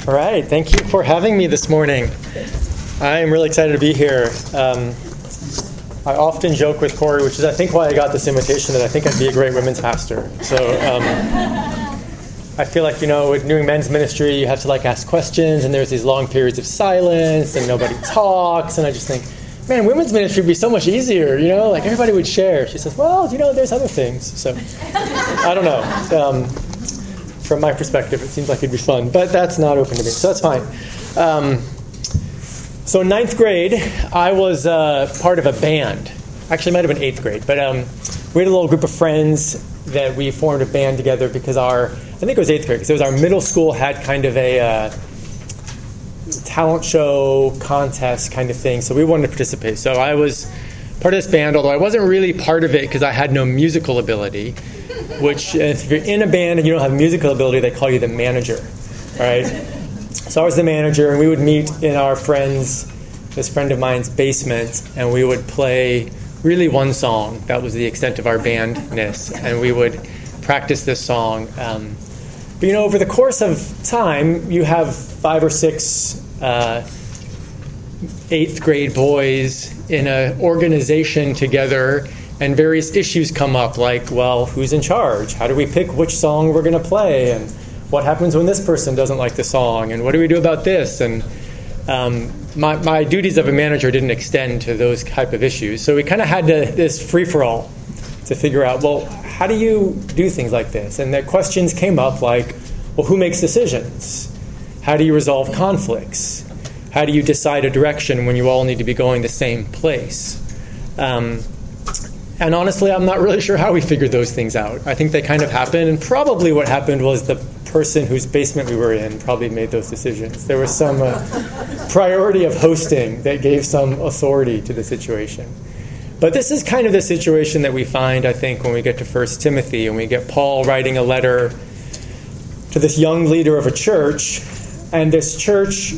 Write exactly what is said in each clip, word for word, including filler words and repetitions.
All right, thank you for having me this morning. I am really excited to be here. Um, I often joke with Corey, which is I think why I got this invitation, that I think I'd be a great women's pastor. So um, I feel like, you know, with doing men's ministry, you have to like ask questions, and there's these long periods of silence, and nobody talks, and I just think, man, women's ministry would be so much easier, you know, like everybody would share. She says, well, you know, there's other things. So I don't know. Um, from my perspective, it seems like it'd be fun, but that's not open to me, so that's fine. Um, so in ninth grade, I was uh, part of a band. Actually, it might have been eighth grade, but um, we had a little group of friends that we formed a band together because our, I think it was eighth grade, because it was our middle school had kind of a uh, talent show contest kind of thing, so we wanted to participate. So I was part of this band, although I wasn't really part of it because I had no musical ability, which if you're in a band and you don't have musical ability, they call you the manager, right? So I was the manager, and we would meet in our friend's, this friend of mine's basement, and we would play really one song. That was the extent of our bandness, and we would practice this song. Um, but, you know, over the course of time, you have five or six uh, eighth grade boys in an organization together, and various issues come up, like, well, who's in charge? How do we pick which song we're going to play? And what happens when this person doesn't like the song? And what do we do about this? And um, my, my duties of a manager didn't extend to those type of issues. So we kind of had to, this free-for-all to figure out, well, how do you do things like this? And the questions came up like, well, who makes decisions? How do you resolve conflicts? How do you decide a direction when you all need to be going the same place? Um, And honestly, I'm not really sure how we figured those things out. I think they kind of happened, and probably what happened was the person whose basement we were in probably made those decisions. There was some uh, priority of hosting that gave some authority to the situation. But this is kind of the situation that we find, I think, when we get to First Timothy, and we get Paul writing a letter to this young leader of a church, and this church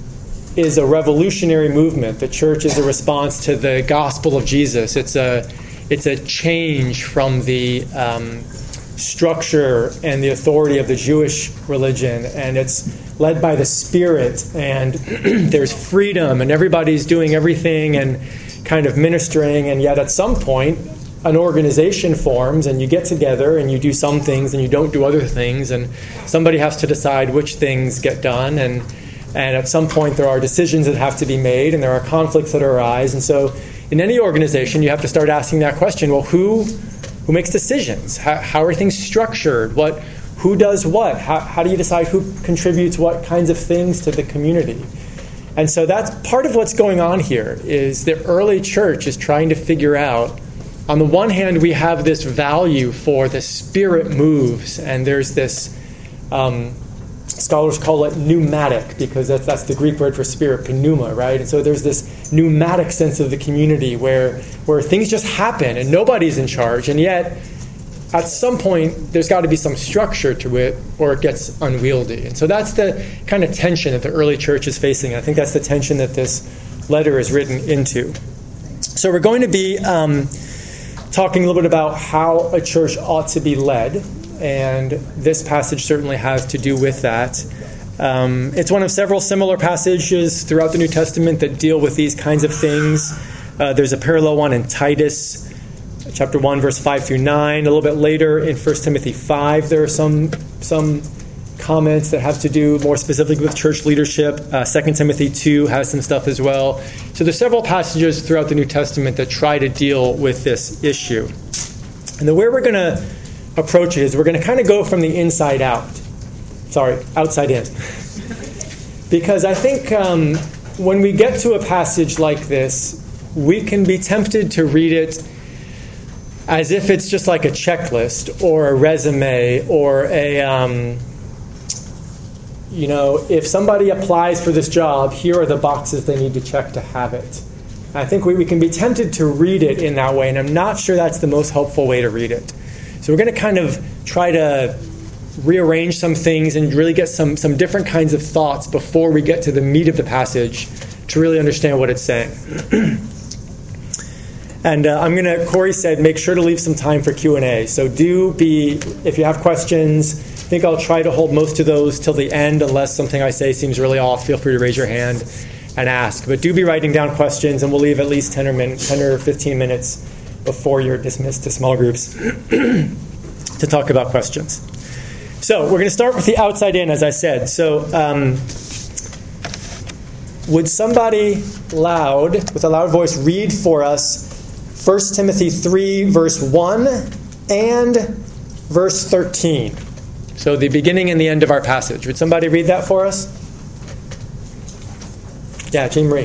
is a revolutionary movement. The church is a response to the gospel of Jesus. It's a It's a change from the um, structure and the authority of the Jewish religion, and it's led by the Spirit, and there's freedom, and everybody's doing everything and kind of ministering, and yet at some point an organization forms, and you get together and you do some things and you don't do other things, and somebody has to decide which things get done, and and at some point there are decisions that have to be made, and there are conflicts that arise. And so in any organization, you have to start asking that question, well, who who makes decisions? How, how are things structured? What, who does what? How, how do you decide who contributes what kinds of things to the community? And so that's part of what's going on here, is the early church is trying to figure out, on the one hand, we have this value for the Spirit moves, and there's this, um, scholars call it pneumatic, because that's, that's the Greek word for spirit, pneuma, right? And so there's this pneumatic sense of the community where where things just happen and nobody's in charge, and yet at some point there's got to be some structure to it or it gets unwieldy. And so that's the kind of tension that the early church is facing. I think that's the tension that this letter is written into. So we're going to be um, talking a little bit about how a church ought to be led, and this passage certainly has to do with that. Um, it's one of several similar passages throughout the New Testament that deal with these kinds of things. Uh, there's a parallel one in Titus, chapter one, verse five through nine. A little bit later in First Timothy five, there are some some comments that have to do more specifically with church leadership. Uh, Second Timothy two has some stuff as well. So there's several passages throughout the New Testament that try to deal with this issue. And the way we're going to approach it is we're going to kind of go from the inside out. Sorry, outside in. Because I think um, when we get to a passage like this, we can be tempted to read it as if it's just like a checklist or a resume or a, um, you know, if somebody applies for this job, here are the boxes they need to check to have it. I think we, we can be tempted to read it in that way, and I'm not sure that's the most helpful way to read it. So we're going to kind of try to rearrange some things and really get some, some different kinds of thoughts before we get to the meat of the passage to really understand what it's saying. And uh, I'm going to, Corey said, make sure to leave some time for Q and A. So do be, if you have questions, think I'll try to hold most of those till the end, unless something I say seems really off. Feel free to raise your hand and ask. But do be writing down questions, and we'll leave at least ten or, min- ten or fifteen minutes before you're dismissed to small groups to talk about questions. So we're going to start with the outside in, as I said. So um, would somebody loud, with a loud voice, read for us First Timothy three, verse one and verse thirteen? So the beginning and the end of our passage. Would somebody read that for us? Yeah, Jean Marie.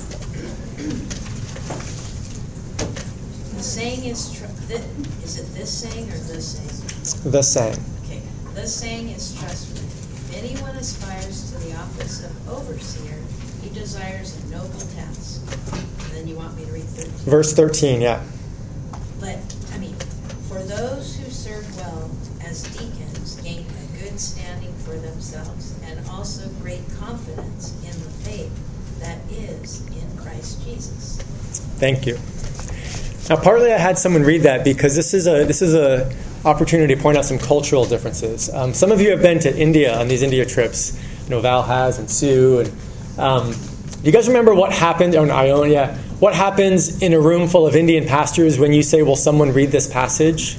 The saying is, tr- th- is it this saying or this saying? The saying. Okay. The saying is trustworthy. If anyone aspires to the office of overseer, he desires a noble task. And then you want me to read thirteen? Verse thirteen, yeah. Let, I mean, for those who serve well as deacons gain a good standing for themselves and also great confidence in the faith that is in Christ Jesus. Thank you. Now, partly I had someone read that because this is a this is a opportunity to point out some cultural differences. Um, some of you have been to India on these India trips. You know, Val has and Sue. And um, do you guys remember what happened? Oh, no, Ione, yeah. What happens in a room full of Indian pastors when you say, "Will someone read this passage?"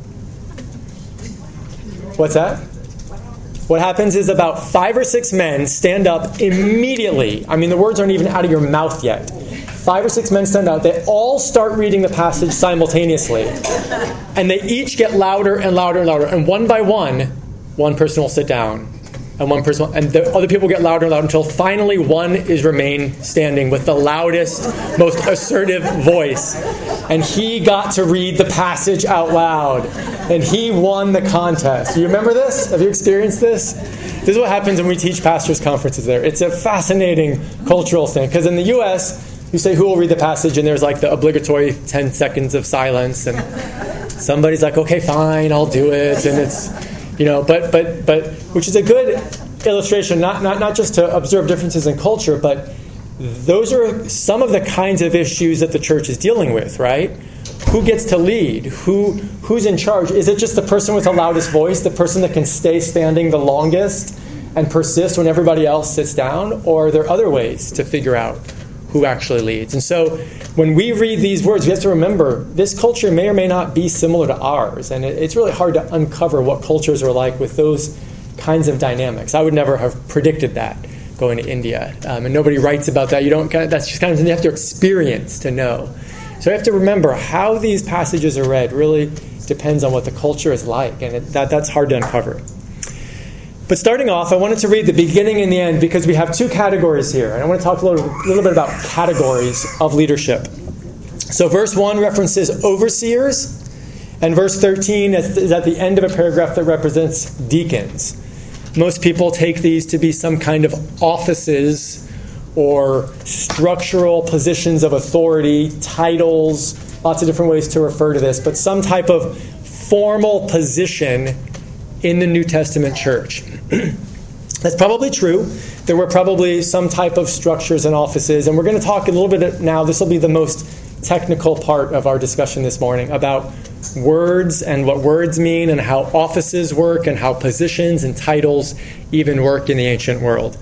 What's that? What happens is about five or six men stand up immediately. I mean, the words aren't even out of your mouth yet. Five or six men stand up. They all start reading the passage simultaneously. And they each get louder and louder and louder. And one by one, one person will sit down. And one person, will, and the other people get louder and louder until finally one is remain standing with the loudest, most assertive voice. And he got to read the passage out loud. And he won the contest. Do you remember this? Have you experienced this? This is what happens when we teach pastors' conferences there. It's a fascinating cultural thing. Because in the U S, you say, who will read the passage? And there's like the obligatory ten seconds of silence. And somebody's like, okay, fine, I'll do it. And it's, you know, but, but, but, which is a good illustration, not, not, not just to observe differences in culture, but those are some of the kinds of issues that the church is dealing with, right? Who gets to lead? Who Who's in charge? Is it just the person with the loudest voice, the person that can stay standing the longest and persist when everybody else sits down? Or are there other ways to figure out who actually leads? And so when we read these words, we have to remember this culture may or may not be similar to ours. And it, it's really hard to uncover what cultures are like with those kinds of dynamics. I would never have predicted that going to India. Um, and nobody writes about that. You don't. That's just kind of something you have to experience to know. So you have to remember how these passages are read really depends on what the culture is like. And it, that that's hard to uncover. But starting off, I wanted to read the beginning and the end because we have two categories here. And I want to talk a little, little bit about categories of leadership. So verse one references overseers, and verse thirteen is at the end of a paragraph that represents deacons. Most people take these to be some kind of offices or structural positions of authority, titles, lots of different ways to refer to this, but some type of formal position in the New Testament church. That's probably true. There were probably some type of structures and offices, and we're going to talk a little bit now. This will be the most technical part of our discussion this morning about words and what words mean and how offices work and how positions and titles even work in the ancient world.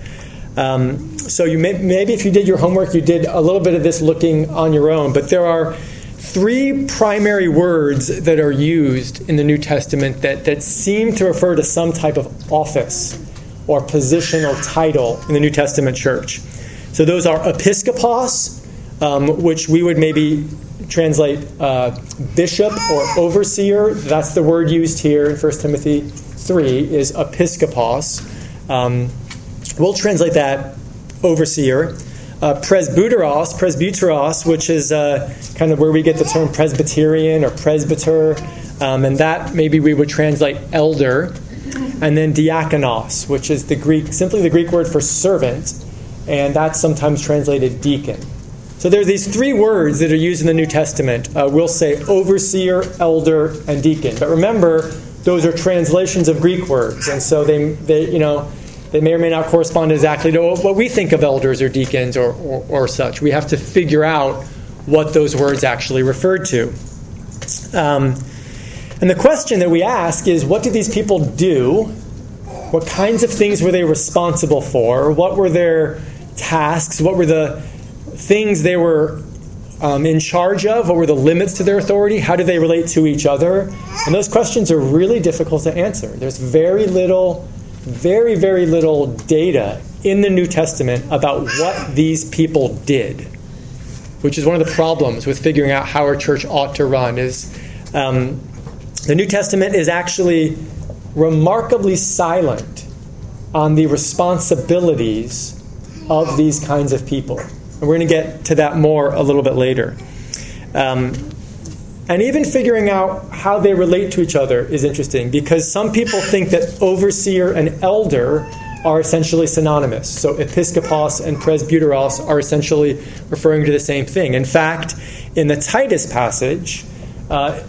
Um, so you may, maybe if you did your homework, you did a little bit of this looking on your own, but there are three primary words that are used in the New Testament that, that seem to refer to some type of office or position or title in the New Testament church. So those are episkopos, um, which we would maybe translate uh, bishop or overseer. That's the word used here in First Timothy three, is episkopos. Um, we'll translate that overseer. Uh, presbyteros, presbyteros, which is uh, kind of where we get the term Presbyterian or presbyter, um, and that maybe we would translate elder. And then diakonos, which is the Greek, simply the Greek word for servant, and that's sometimes translated deacon. So there are these three words that are used in the New Testament. Uh, we'll say overseer, elder, and deacon. But remember, those are translations of Greek words, and so they, they you know, they may or may not correspond exactly to what we think of elders or deacons or, or, or such. We have to figure out what those words actually referred to. Um, and the question that we ask is, what do these people do What kinds of things were they responsible for? What were their tasks? What were the things they were um, in charge of? What were the limits to their authority? How do they relate to each other? And those questions are really difficult to answer. There's very little, very, very little data in the New Testament about what these people did, which is one of the problems with figuring out how a church ought to run. Is um, the New Testament is actually remarkably silent on the responsibilities of these kinds of people. And we're going to get to that more a little bit later. Um, and even figuring out how they relate to each other is interesting, because some people think that overseer and elder are essentially synonymous. So episkopos and presbyteros are essentially referring to the same thing. In fact, in the Titus passage, uh,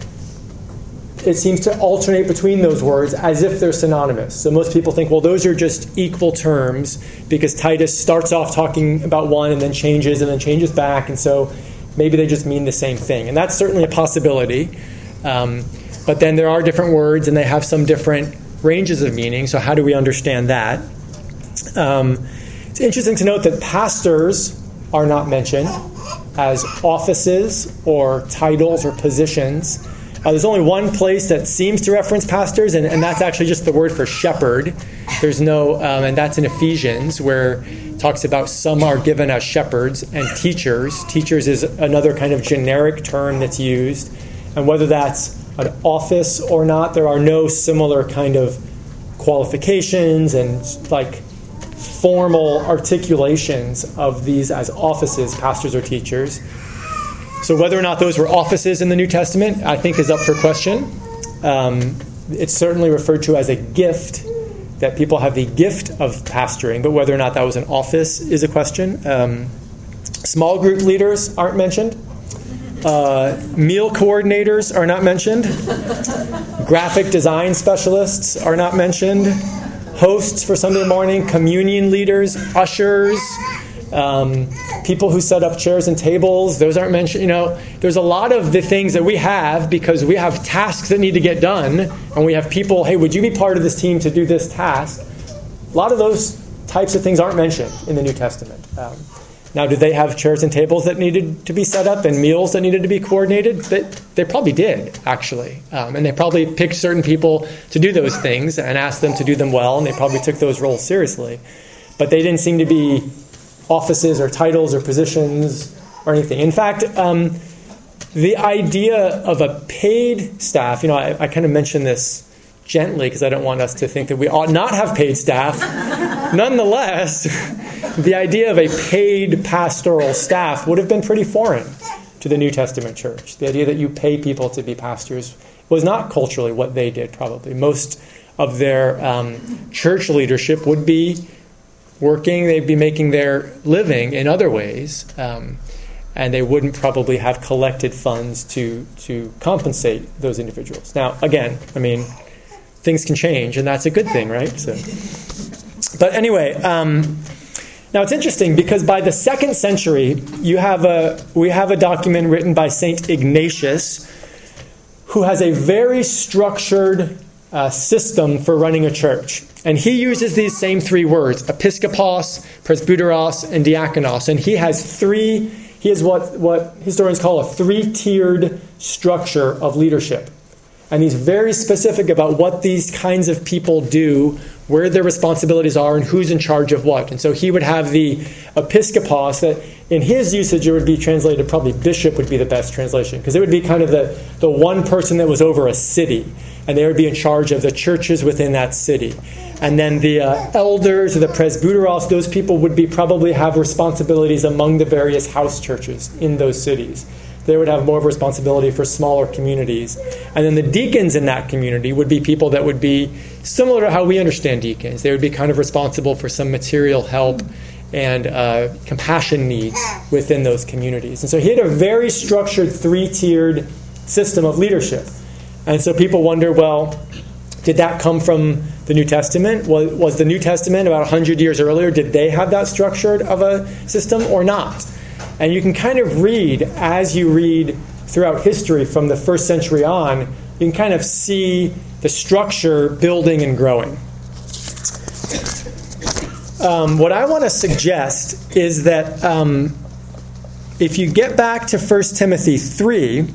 it seems to alternate between those words as if they're synonymous. So most people think, well, those are just equal terms because Titus starts off talking about one and then changes and then changes back. And so maybe they just mean the same thing. And that's certainly a possibility. Um, but then there are different words and they have some different ranges of meaning. So how do we understand that? Um, it's interesting to note that pastors are not mentioned as offices or titles or positions. Uh, there's only one place that seems to reference pastors, and, and that's actually just the word for shepherd. There's no, um, and that's in Ephesians, where it talks about some are given as shepherds and teachers. Teachers is another kind of generic term that's used. And whether that's an office or not, there are no similar kind of qualifications and like formal articulations of these as offices, pastors or teachers. So whether or not those were offices in the New Testament, I think is up for question. Um, it's certainly referred to as a gift, that people have the gift of pastoring, but whether or not that was an office is a question. Um, small group leaders aren't mentioned. Uh, meal coordinators are not mentioned. Graphic design specialists are not mentioned. Hosts for Sunday morning, communion leaders, ushers, Um, people who set up chairs and tables, those aren't mentioned. You know, there's a lot of the things that we have because we have tasks that need to get done, and we have people, hey, would you be part of this team to do this task? A lot of those types of things aren't mentioned in the New Testament. Um, now, did they have chairs and tables that needed to be set up and meals that needed to be coordinated? They, they probably did, actually. Um, and they probably picked certain people to do those things and asked them to do them well, and they probably took those roles seriously. But they didn't seem to be offices or titles or positions or anything. In fact, um, the idea of a paid staff, you know, I, I kind of mention this gently because I don't want us to think that we ought not have paid staff. Nonetheless, the idea of a paid pastoral staff would have been pretty foreign to the New Testament church. The idea that you pay people to be pastors was not culturally what they did, probably. Most of their um, church leadership would be working, they'd be making their living in other ways, um, and they wouldn't probably have collected funds to to compensate those individuals. Now, again, I mean, things can change, and that's a good thing, right? So, but anyway, um, now it's interesting because by the second century, you have a we have a document written by Saint Ignatius, who has a very structured uh, system for running a church. And he uses these same three words, episkopos, presbyteros, and diakonos. And he has three, he has what, what historians call a three-tiered structure of leadership. And he's very specific about what these kinds of people do, where their responsibilities are, and who's in charge of what. And so he would have the episkopos, that in his usage it would be translated, probably bishop would be the best translation, because it would be kind of the, the one person that was over a city, and they would be in charge of the churches within that city. And then the uh, elders or the presbyteros, those people would be probably have responsibilities among the various house churches in those cities. They would have more of a responsibility for smaller communities. And then the deacons in that community would be people that would be similar to how we understand deacons. They would be kind of responsible for some material help and uh, compassion needs within those communities. And so he had a very structured three-tiered system of leadership. And so people wonder, well, did that come from the New Testament? Was, was the New Testament about one hundred years earlier, did they have that structured of a system or not? And you can kind of read, as you read throughout history from the first century on, you can kind of see the structure building and growing. um, what I want to suggest is that um, if you get back to First Timothy three,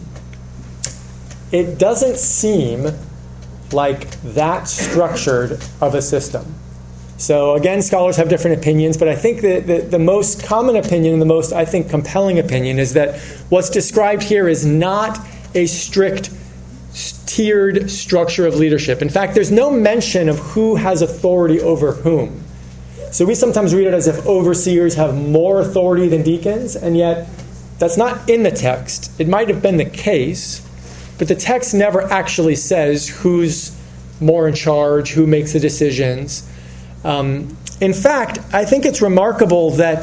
it doesn't seem like that structured of a system. So again, scholars have different opinions, but I think that the, the most common opinion and the most, I think, compelling opinion is that what's described here is not a strict tiered structure of leadership. In fact, there's no mention of who has authority over whom. So we sometimes read it as if overseers have more authority than deacons, and yet that's not in the text. It might have been the case, but the text never actually says who's more in charge, who makes the decisions. Um, in fact, I think it's remarkable that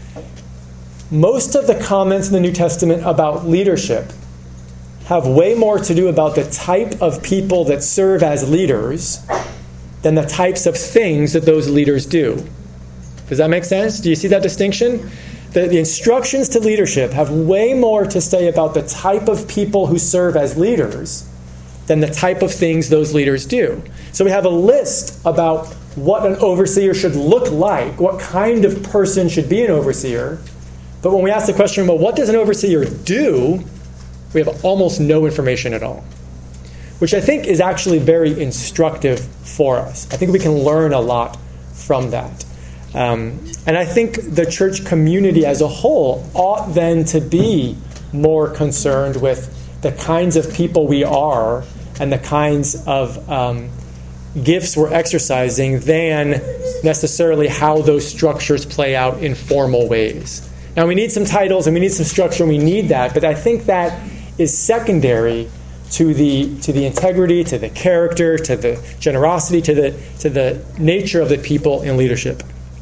most of the comments in the New Testament about leadership have way more to do about the type of people that serve as leaders than the types of things that those leaders do. Does that make sense? Do you see that distinction? The, the instructions to leadership have way more to say about the type of people who serve as leaders than the type of things those leaders do. So we have a list about what an overseer should look like, what kind of person should be an overseer. But when we ask the question, well, what does an overseer do? We have almost no information at all, which I think is actually very instructive for us. I think we can learn a lot from that. Um, and I think the church community as a whole ought then to be more concerned with the kinds of people we are and the kinds of um, gifts we're exercising than necessarily how those structures play out in formal ways. Now, we need some titles and we need some structure, and we need that, but I think that is secondary to the to the integrity, to the character, to the generosity, to the to the nature of the people in leadership.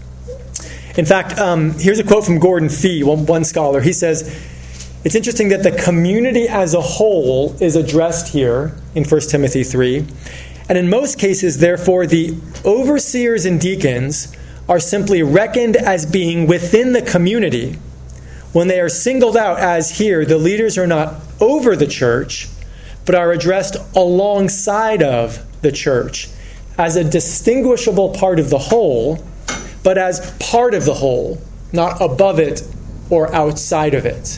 In fact, um, here's a quote from Gordon Fee, one, one scholar. He says, it's interesting that the community as a whole is addressed here in First Timothy three. And in most cases, therefore, the overseers and deacons are simply reckoned as being within the community. When they are singled out, as here, the leaders are not over the church, but are addressed alongside of the church as a distinguishable part of the whole, but as part of the whole, not above it or outside of it.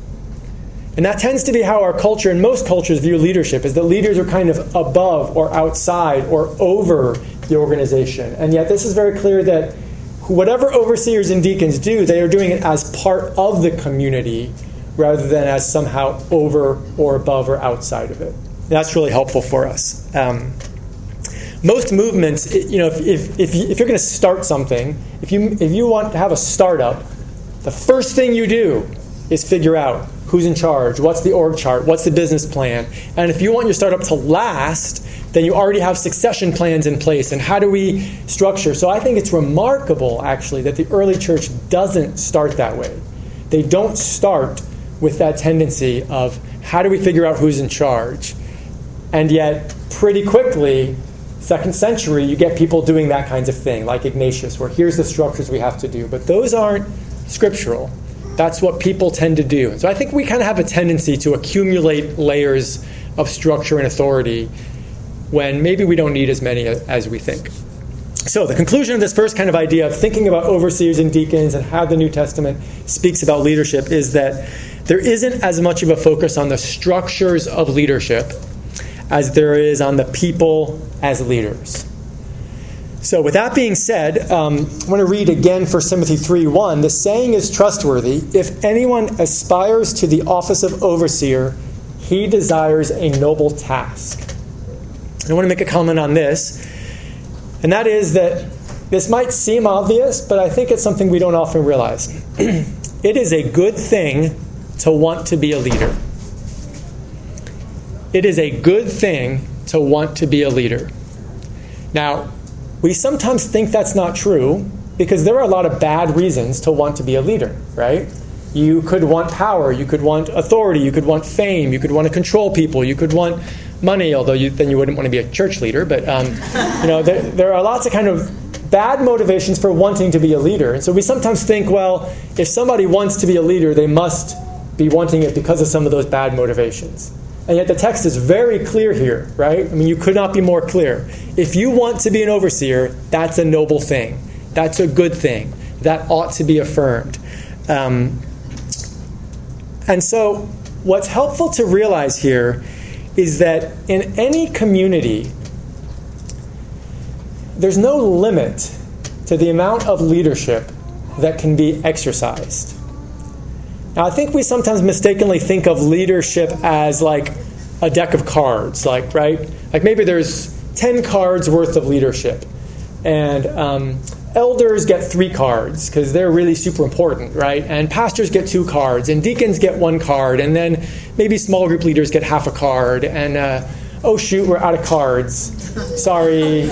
And that tends to be how our culture and most cultures view leadership, is that leaders are kind of above or outside or over the organization. And yet this is very clear that whatever overseers and deacons do, they are doing it as part of the community rather than as somehow over or above or outside of it. That's really helpful for us. Um, most movements, you know, if if if, you, if you're going to start something, if you if you want to have a startup, the first thing you do is figure out who's in charge, what's the org chart, what's the business plan. And if you want your startup to last, then you already have succession plans in place. And how do we structure? So I think it's remarkable, actually, that the early church doesn't start that way. They don't start with that tendency of how do we figure out who's in charge? And yet, pretty quickly, second century, you get people doing that kinds of thing, like Ignatius, where here's the structures we have to do. But those aren't scriptural. That's what people tend to do. And so I think we kind of have a tendency to accumulate layers of structure and authority when maybe we don't need as many as we think. So the conclusion of this first kind of idea of thinking about overseers and deacons and how the New Testament speaks about leadership is that there isn't as much of a focus on the structures of leadership as there is on the people as leaders. So with that being said, um, I want to read again First Timothy three one. The saying is trustworthy. If anyone aspires to the office of overseer, he desires a noble task. And I want to make a comment on this. And that is that this might seem obvious, but I think it's something we don't often realize. It is a good thing to want to be a leader. It is a good thing to want to be a leader. Now, we sometimes think that's not true because there are a lot of bad reasons to want to be a leader, right? You could want power, you could want authority, you could want fame, you could want to control people, you could want money, although you, then you wouldn't want to be a church leader. But um, you know, there, there are lots of kind of bad motivations for wanting to be a leader. And so we sometimes think, well, if somebody wants to be a leader, they must be wanting it because of some of those bad motivations. And yet the text is very clear here, right? I mean, you could not be more clear. If you want to be an overseer, that's a noble thing. That's a good thing. That ought to be affirmed. Um, and so what's helpful to realize here is that in any community, there's no limit to the amount of leadership that can be exercised. Now, I think we sometimes mistakenly think of leadership as like a deck of cards, like, right? Like maybe there's ten cards worth of leadership, and um, elders get three cards because they're really super important, right? And pastors get two cards, and deacons get one card, and then maybe small group leaders get half a card, and uh, oh shoot, we're out of cards. Sorry.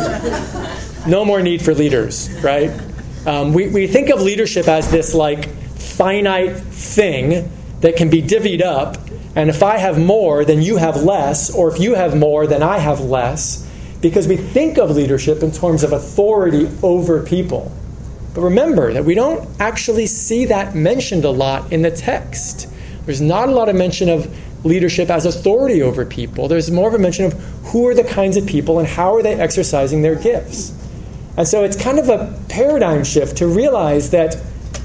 No more need for leaders, right? Um, we, we think of leadership as this like finite thing that can be divvied up, and if I have more, then you have less, or if you have more, then I have less, because we think of leadership in terms of authority over people. But remember that we don't actually see that mentioned a lot in the text. There's not a lot of mention of leadership as authority over people. There's more of a mention of who are the kinds of people and how are they exercising their gifts. And so it's kind of a paradigm shift to realize that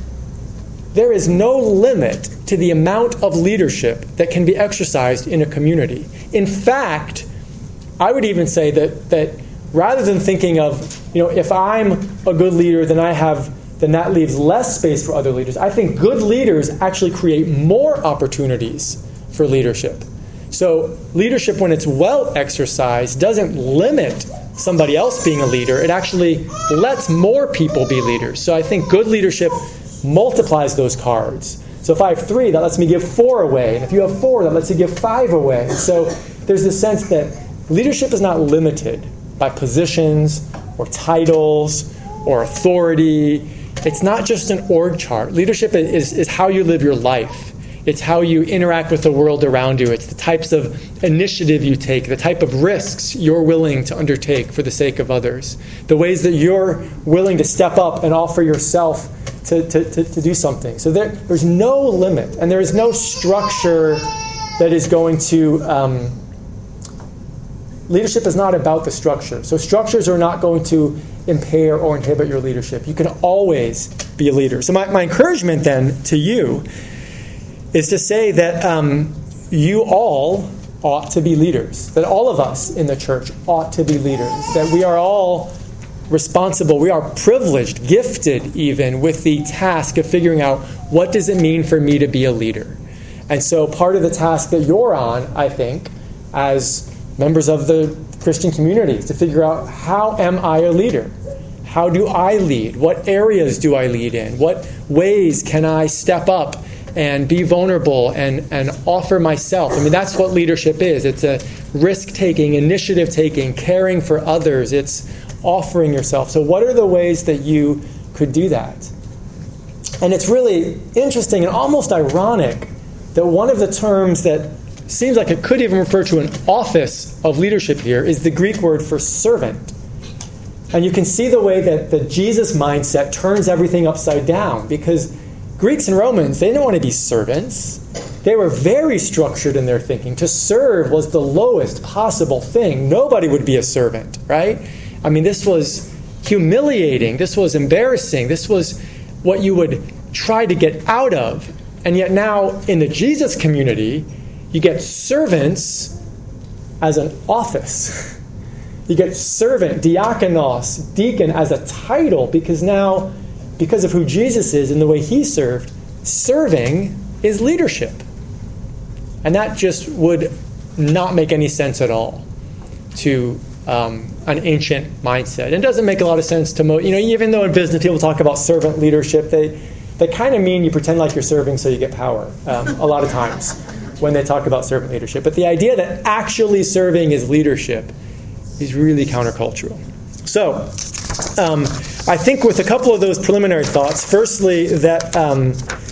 there is no limit to the amount of leadership that can be exercised in a community. In fact, I would even say that that rather than thinking of, you know, if I'm a good leader, then I have, then that leaves less space for other leaders. I think good leaders actually create more opportunities for leadership. So leadership, when it's well exercised, doesn't limit somebody else being a leader. It actually lets more people be leaders. So I think good leadership multiplies those cards. So if I have three, that lets me give four away. And if you have four, that lets you give five away. And so there's this sense that leadership is not limited by positions or titles or authority. It's not just an org chart. Leadership is, is how you live your life. It's how you interact with the world around you. It's the types of initiative you take, the type of risks you're willing to undertake for the sake of others, the ways that you're willing to step up and offer yourself to, to, to, to do something. So there, there's no limit, and there is no structure that is going to... Um, leadership is not about the structure. So structures are not going to impair or inhibit your leadership. You can always be a leader. So my, my encouragement then to you is to say that um, you all ought to be leaders, that all of us in the church ought to be leaders, that we are all responsible, we are privileged, gifted even with the task of figuring out what does it mean for me to be a leader. And so part of the task that you're on, I think, as members of the Christian community, is to figure out, how am I a leader? How do I lead? What areas do I lead in? What ways can I step up and be vulnerable and, and offer myself? I mean, that's what leadership is. It's a risk-taking, initiative-taking, caring for others. It's offering yourself. So what are the ways that you could do that? And it's really interesting and almost ironic that one of the terms that seems like it could even refer to an office of leadership here is the Greek word for servant. And you can see the way that the Jesus mindset turns everything upside down, because Greeks and Romans, they didn't want to be servants. They were very structured in their thinking. To serve was the lowest possible thing. Nobody would be a servant, right? I mean, this was humiliating. This was embarrassing. This was what you would try to get out of. And yet now, in the Jesus community, you get servants as an office. You get servant, diakonos, deacon, as a title, because now, because of who Jesus is and the way he served, serving is leadership. And that just would not make any sense at all to um, an ancient mindset. It doesn't make a lot of sense to, mo- you know, even though in business people talk about servant leadership, they, they kind of mean you pretend like you're serving so you get power um, a lot of times when they talk about servant leadership. But the idea that actually serving is leadership is really countercultural. So, um, I think with a couple of those preliminary thoughts, firstly, that um,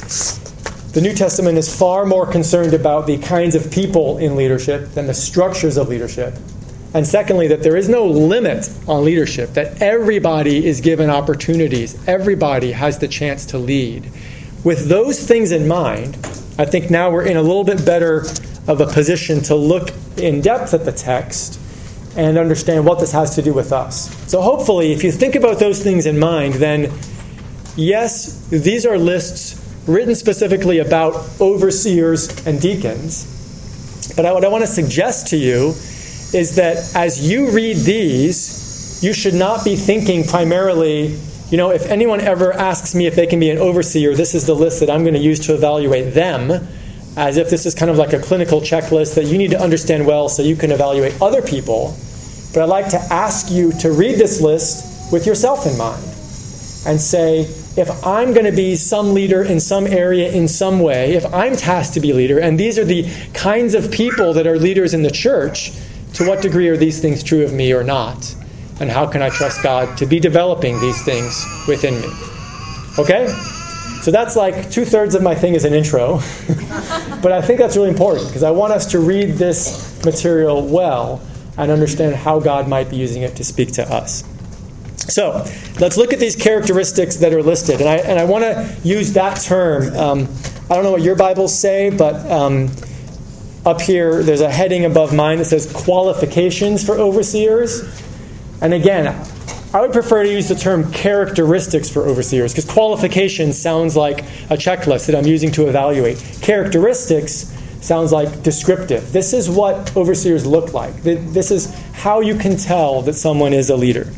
the New Testament is far more concerned about the kinds of people in leadership than the structures of leadership. And secondly, that there is no limit on leadership, that everybody is given opportunities. Everybody has the chance to lead. With those things in mind, I think now we're in a little bit better of a position to look in depth at the text and understand what this has to do with us. So hopefully, if you think about those things in mind, then yes, these are lists written specifically about overseers and deacons. But what I want to suggest to you is that as you read these, you should not be thinking primarily, you know, if anyone ever asks me if they can be an overseer, this is the list that I'm going to use to evaluate them, as if this is kind of like a clinical checklist that you need to understand well so you can evaluate other people. But I'd like to ask you to read this list with yourself in mind and say, if I'm going to be some leader in some area in some way, if I'm tasked to be leader, and these are the kinds of people that are leaders in the church, to what degree are these things true of me or not? And how can I trust God to be developing these things within me? Okay? So that's like two-thirds of my thing is an intro. But I think that's really important because I want us to read this material well and understand how God might be using it to speak to us. So let's look at these characteristics that are listed. And I, and I want to use that term. Um, I don't know what your Bibles say, but um, up here there's a heading above mine that says qualifications for overseers. And again, I would prefer to use the term characteristics for overseers because qualifications sounds like a checklist that I'm using to evaluate. Characteristics sounds like descriptive. This is what overseers look like. This is how you can tell that someone is a leader.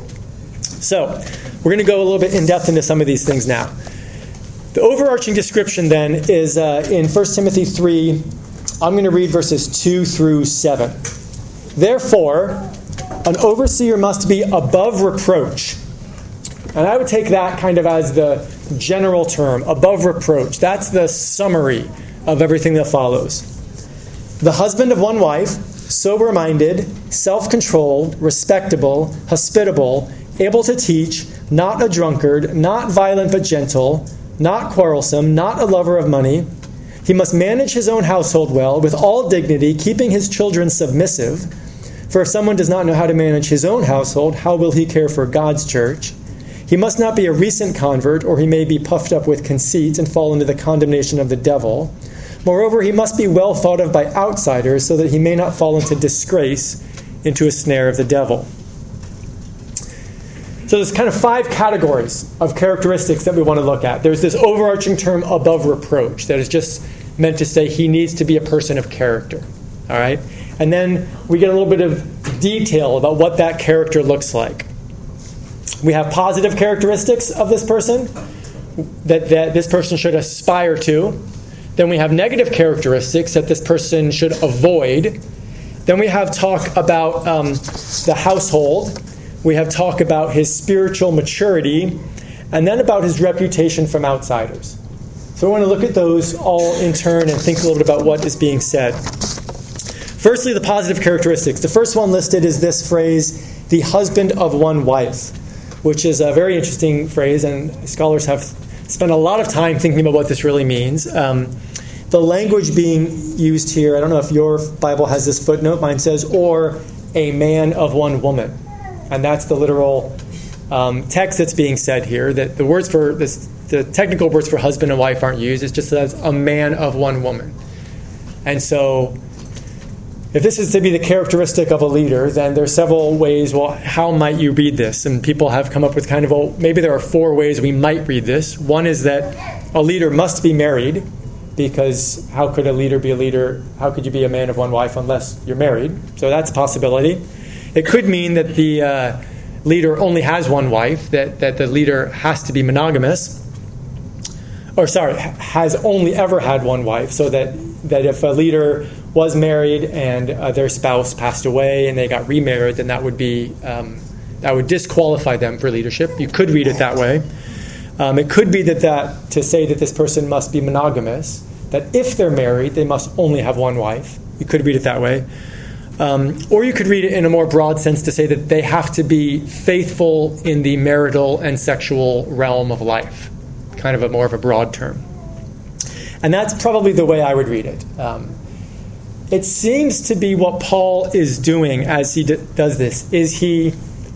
So we're going to go a little bit in depth into some of these things now. The overarching description then is uh, in First Timothy three. I'm going to read verses two through seven. Therefore, an overseer must be above reproach. And I would take that kind of as the general term, above reproach. That's the summary of everything that follows. The husband of one wife, sober-minded, self-controlled, respectable, hospitable, able to teach, not a drunkard, not violent but gentle, not quarrelsome, not a lover of money. He must manage his own household well, with all dignity, keeping his children submissive. For if someone does not know how to manage his own household, how will he care for God's church? He must not be a recent convert, or he may be puffed up with conceit and fall into the condemnation of the devil. Moreover, he must be well thought of by outsiders, so that he may not fall into disgrace, into a snare of the devil. So there's kind of five categories of characteristics that we want to look at. There's this overarching term above reproach that is just meant to say he needs to be a person of character. All right? And then we get a little bit of detail about what that character looks like. We have positive characteristics of this person that, that this person should aspire to. Then we have negative characteristics that this person should avoid. Then we have talk about um, the household. We have talk about his spiritual maturity, and then about his reputation from outsiders. So we want to look at those all in turn and think a little bit about what is being said. Firstly, the positive characteristics. The first one listed is this phrase, the husband of one wife, which is a very interesting phrase, and scholars have spent a lot of time thinking about what this really means. Um, the language being used here, I don't know if your Bible has this footnote, mine says, or a man of one woman. And that's the literal um, text that's being said here. That the words for this, the technical words for husband and wife aren't used. It just says a man of one woman. And so, if this is to be the characteristic of a leader, then there's several ways. Well, how might you read this? And people have come up with kind of a, maybe there are four ways we might read this. One is that a leader must be married, because how could a leader be a leader? How could you be a man of one wife unless you're married? So that's a possibility. It could mean that the uh, leader only has one wife, that, that the leader has to be monogamous, or sorry, has only ever had one wife, so that, that if a leader was married and uh, their spouse passed away and they got remarried, then that would be um, that would disqualify them for leadership. You could read it that way. Um, it could be that, that to say that this person must be monogamous, that if they're married, they must only have one wife. You could read it that way. Um, or you could read it in a more broad sense to say that they have to be faithful in the marital and sexual realm of life, kind of a more of a broad term. And that's probably the way I would read it. Um, it seems to be what Paul is doing as he d- does this, is he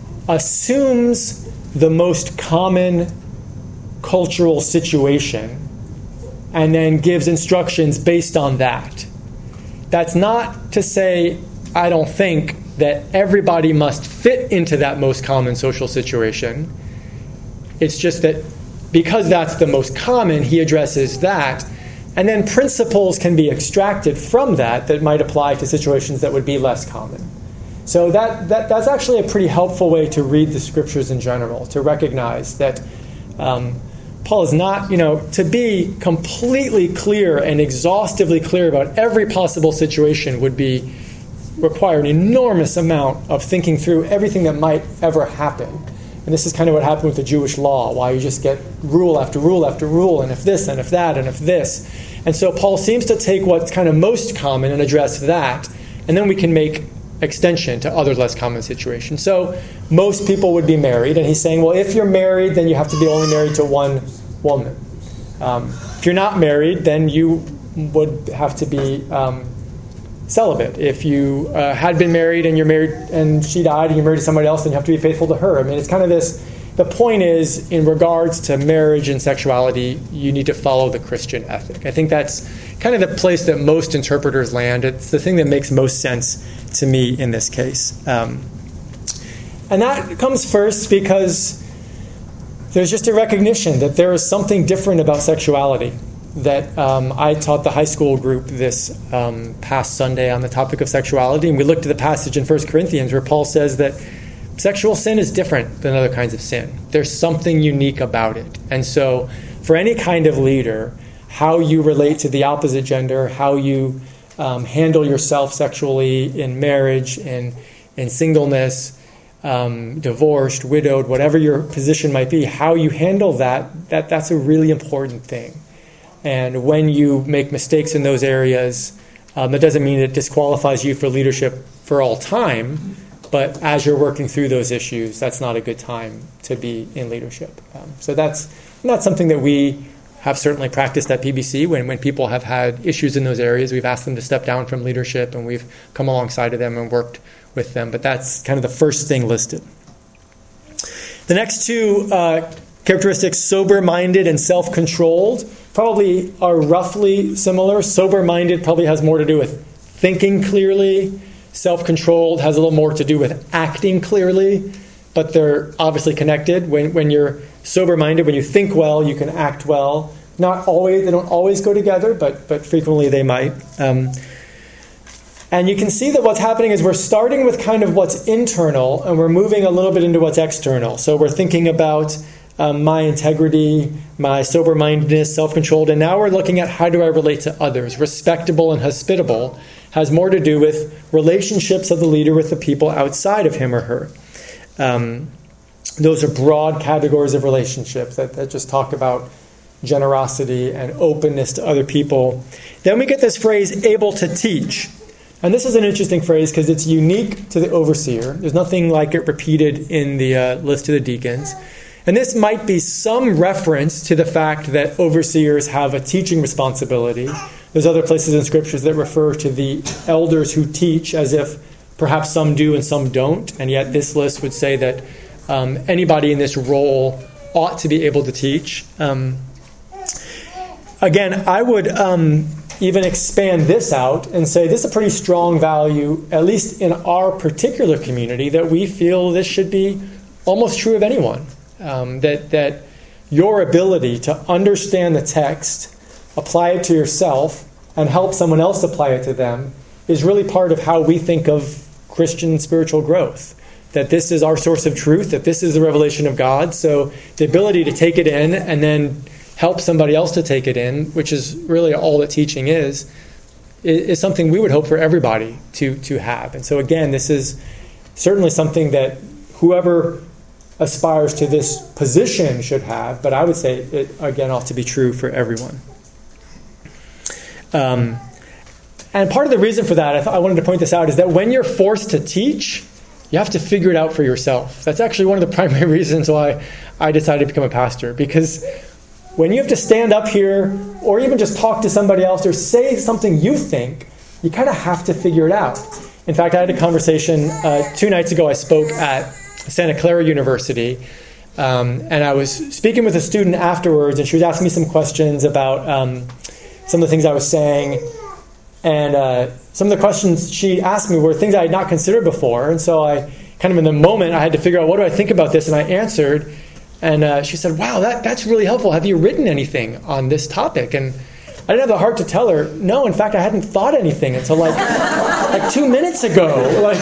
assumes the most common cultural situation and then gives instructions based on that. That's not to say, I don't think, that everybody must fit into that most common social situation. It's just that because that's the most common, he addresses that. And then principles can be extracted from that that might apply to situations that would be less common. So that, that that's actually a pretty helpful way to read the scriptures in general, to recognize that um, Paul is not, you know, to be completely clear and exhaustively clear about every possible situation would be require an enormous amount of thinking through everything that might ever happen. And this is kind of what happened with the Jewish law, why you just get rule after rule after rule, and if this, and if that, and if this. And so Paul seems to take what's kind of most common and address that, and then we can make extension to other less common situations. So most people would be married, and he's saying, well, if you're married, then you have to be only married to one woman. Um, if you're not married, then you would have to be um, celibate. If you uh, had been married and you're married and she died and you're married to somebody else, then you have to be faithful to her. I mean, it's kind of this, the point is, in regards to marriage and sexuality, you need to follow the Christian ethic. I think that's kind of the place that most interpreters land. It's the thing that makes most sense to me in this case. Um, and that comes first because there's just a recognition that there is something different about sexuality. That um, I taught the high school group this um, past Sunday on the topic of sexuality, and we looked at the passage in First Corinthians where Paul says that sexual sin is different than other kinds of sin. There's something unique about it. And so for any kind of leader, how you relate to the opposite gender, how you um, handle yourself sexually in marriage, in, in singleness, um, divorced, widowed, whatever your position might be, how you handle that, that that's a really important thing. And when you make mistakes in those areas, um, that doesn't mean it disqualifies you for leadership for all time, but as you're working through those issues, that's not a good time to be in leadership. Um, so that's not something that we have certainly practiced at P B C. When, when people have had issues in those areas, we've asked them to step down from leadership, and we've come alongside of them and worked with them. But that's kind of the first thing listed. The next two uh, characteristics, sober-minded and self-controlled, probably are roughly similar. Sober-minded probably has more to do with thinking clearly. Self-controlled has a little more to do with acting clearly, but they're obviously connected. When when you're sober-minded, when you think well, you can act well. Not always, they don't always go together, but but frequently they might. Um, and you can see that what's happening is we're starting with kind of what's internal, and we're moving a little bit into what's external. So we're thinking about Um, my integrity, my sober-mindedness, self-controlled, and now we're looking at how do I relate to others. Respectable and hospitable has more to do with relationships of the leader with the people outside of him or her. Um, those are broad categories of relationships that, that just talk about generosity and openness to other people. Then we get this phrase, able to teach. And this is an interesting phrase because it's unique to the overseer. There's nothing like it repeated in the uh, list of the deacons. And this might be some reference to the fact that overseers have a teaching responsibility. There's other places in scriptures that refer to the elders who teach as if perhaps some do and some don't. And yet this list would say that um, anybody in this role ought to be able to teach. Um, again, I would um, even expand this out and say this is a pretty strong value, at least in our particular community, that we feel this should be almost true of anyone. Um, that that your ability to understand the text, apply it to yourself, and help someone else apply it to them is really part of how we think of Christian spiritual growth. That this is our source of truth, that this is the revelation of God. So the ability to take it in and then help somebody else to take it in, which is really all that teaching is, is, is something we would hope for everybody to, to have. And so again, this is certainly something that whoever aspires to this position should have, but I would say it, again, ought to be true for everyone. Um, and part of the reason for that, I, th- I wanted to point this out, is that when you're forced to teach, you have to figure it out for yourself. That's actually one of the primary reasons why I decided to become a pastor, because when you have to stand up here or even just talk to somebody else or say something you think, you kind of have to figure it out. In fact, I had a conversation uh, two nights ago. I spoke at Santa Clara University, um, and I was speaking with a student afterwards, and she was asking me some questions about um, some of the things I was saying. And uh, some of the questions she asked me were things I had not considered before. And so I kind of in the moment, I had to figure out, what do I think about this? And I answered. And uh, she said, wow, that, that's really helpful. Have you written anything on this topic? And I didn't have the heart to tell her, no, in fact, I hadn't thought anything until like like two minutes ago. Like,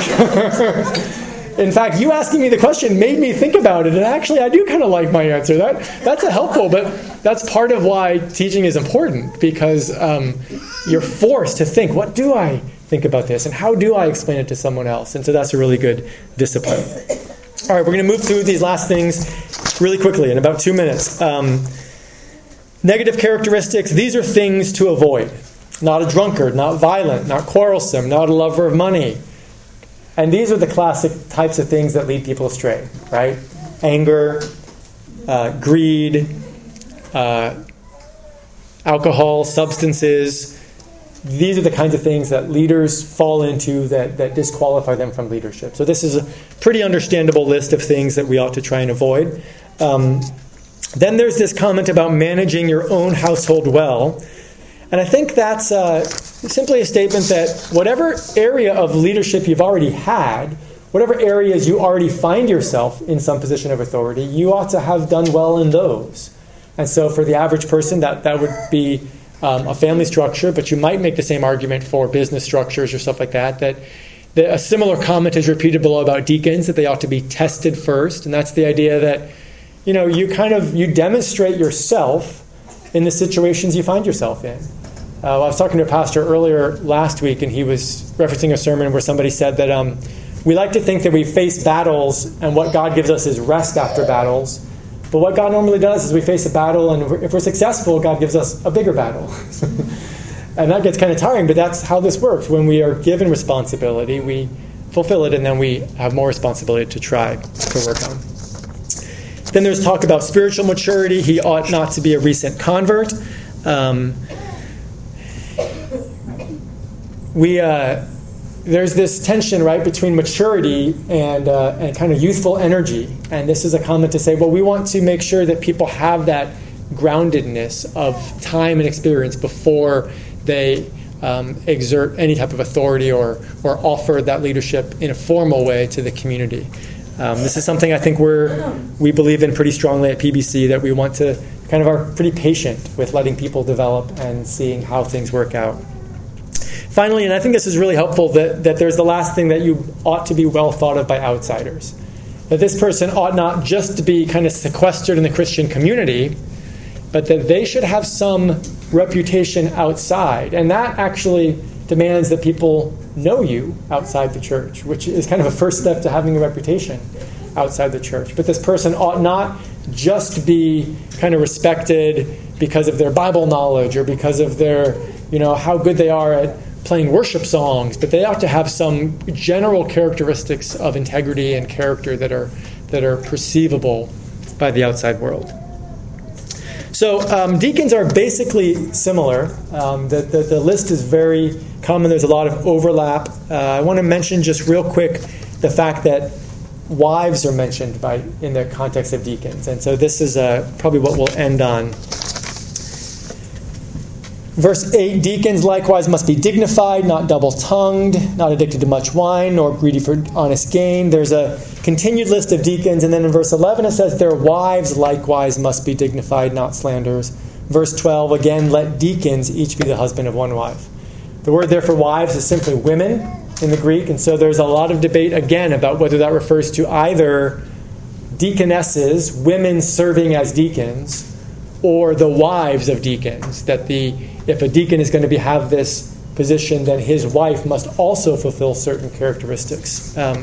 in fact, you asking me the question made me think about it. And actually, I do kind of like my answer. That That's a helpful, but that's part of why teaching is important, because um, you're forced to think, what do I think about this? And how do I explain it to someone else? And so that's a really good discipline. All right, we're going to move through these last things really quickly in about two minutes. Um, negative characteristics, these are things to avoid. Not a drunkard, not violent, not quarrelsome, not a lover of money. And these are the classic types of things that lead people astray, right? Anger, uh, greed, uh, alcohol, substances. These are the kinds of things that leaders fall into that, that disqualify them from leadership. So this is a pretty understandable list of things that we ought to try and avoid. Um, then there's this comment about managing your own household well. And I think that's uh, simply a statement that whatever area of leadership you've already had, whatever areas you already find yourself in some position of authority, you ought to have done well in those. And so for the average person, that, that would be Um, a family structure, but you might make the same argument for business structures or stuff like that, that, that a similar comment is repeated below about deacons, that they ought to be tested first. And that's the idea that, you know, you kind of, you demonstrate yourself in the situations you find yourself in. Uh, I was talking to a pastor earlier last week, and he was referencing a sermon where somebody said that um, we like to think that we face battles, and what God gives us is rest after battles. But what God normally does is we face a battle, and if we're successful, God gives us a bigger battle. And that gets kind of tiring, but that's how this works. When we are given responsibility, we fulfill it, and then we have more responsibility to try to work on. Then there's talk about spiritual maturity. He ought not to be a recent convert. Um, we... Uh, There's this tension, right, between maturity and uh, and kind of youthful energy. And this is a comment to say, well, we want to make sure that people have that groundedness of time and experience before they um, exert any type of authority or or offer that leadership in a formal way to the community. Um, this is something I think we're we believe in pretty strongly at P B C, that we want to kind of are pretty patient with letting people develop and seeing how things work out. Finally, and I think this is really helpful, that, that there's the last thing, that you ought to be well thought of by outsiders. That this person ought not just to be kind of sequestered in the Christian community, but that they should have some reputation outside. And that actually demands that people know you outside the church, which is kind of a first step to having a reputation outside the church. But this person ought not just be kind of respected because of their Bible knowledge or because of their, you know, how good they are at playing worship songs, but they ought to have some general characteristics of integrity and character that are that are perceivable by the outside world. So um, deacons are basically similar. Um, the, the, the list is very common. There's a lot of overlap. Uh, I want to mention just real quick the fact that wives are mentioned by in the context of deacons. And so this is uh, probably what we'll end on. Verse eight, deacons likewise must be dignified, not double-tongued, not addicted to much wine, nor greedy for honest gain. There's a continued list of deacons, and then in verse eleven it says, their wives likewise must be dignified, not slanderers. Verse twelve, again, let deacons each be the husband of one wife. The word there for wives is simply women in the Greek, and so there's a lot of debate, again, about whether that refers to either deaconesses, women serving as deacons, or the wives of deacons, that the if a deacon is going to be have this position, then his wife must also fulfill certain characteristics. Um,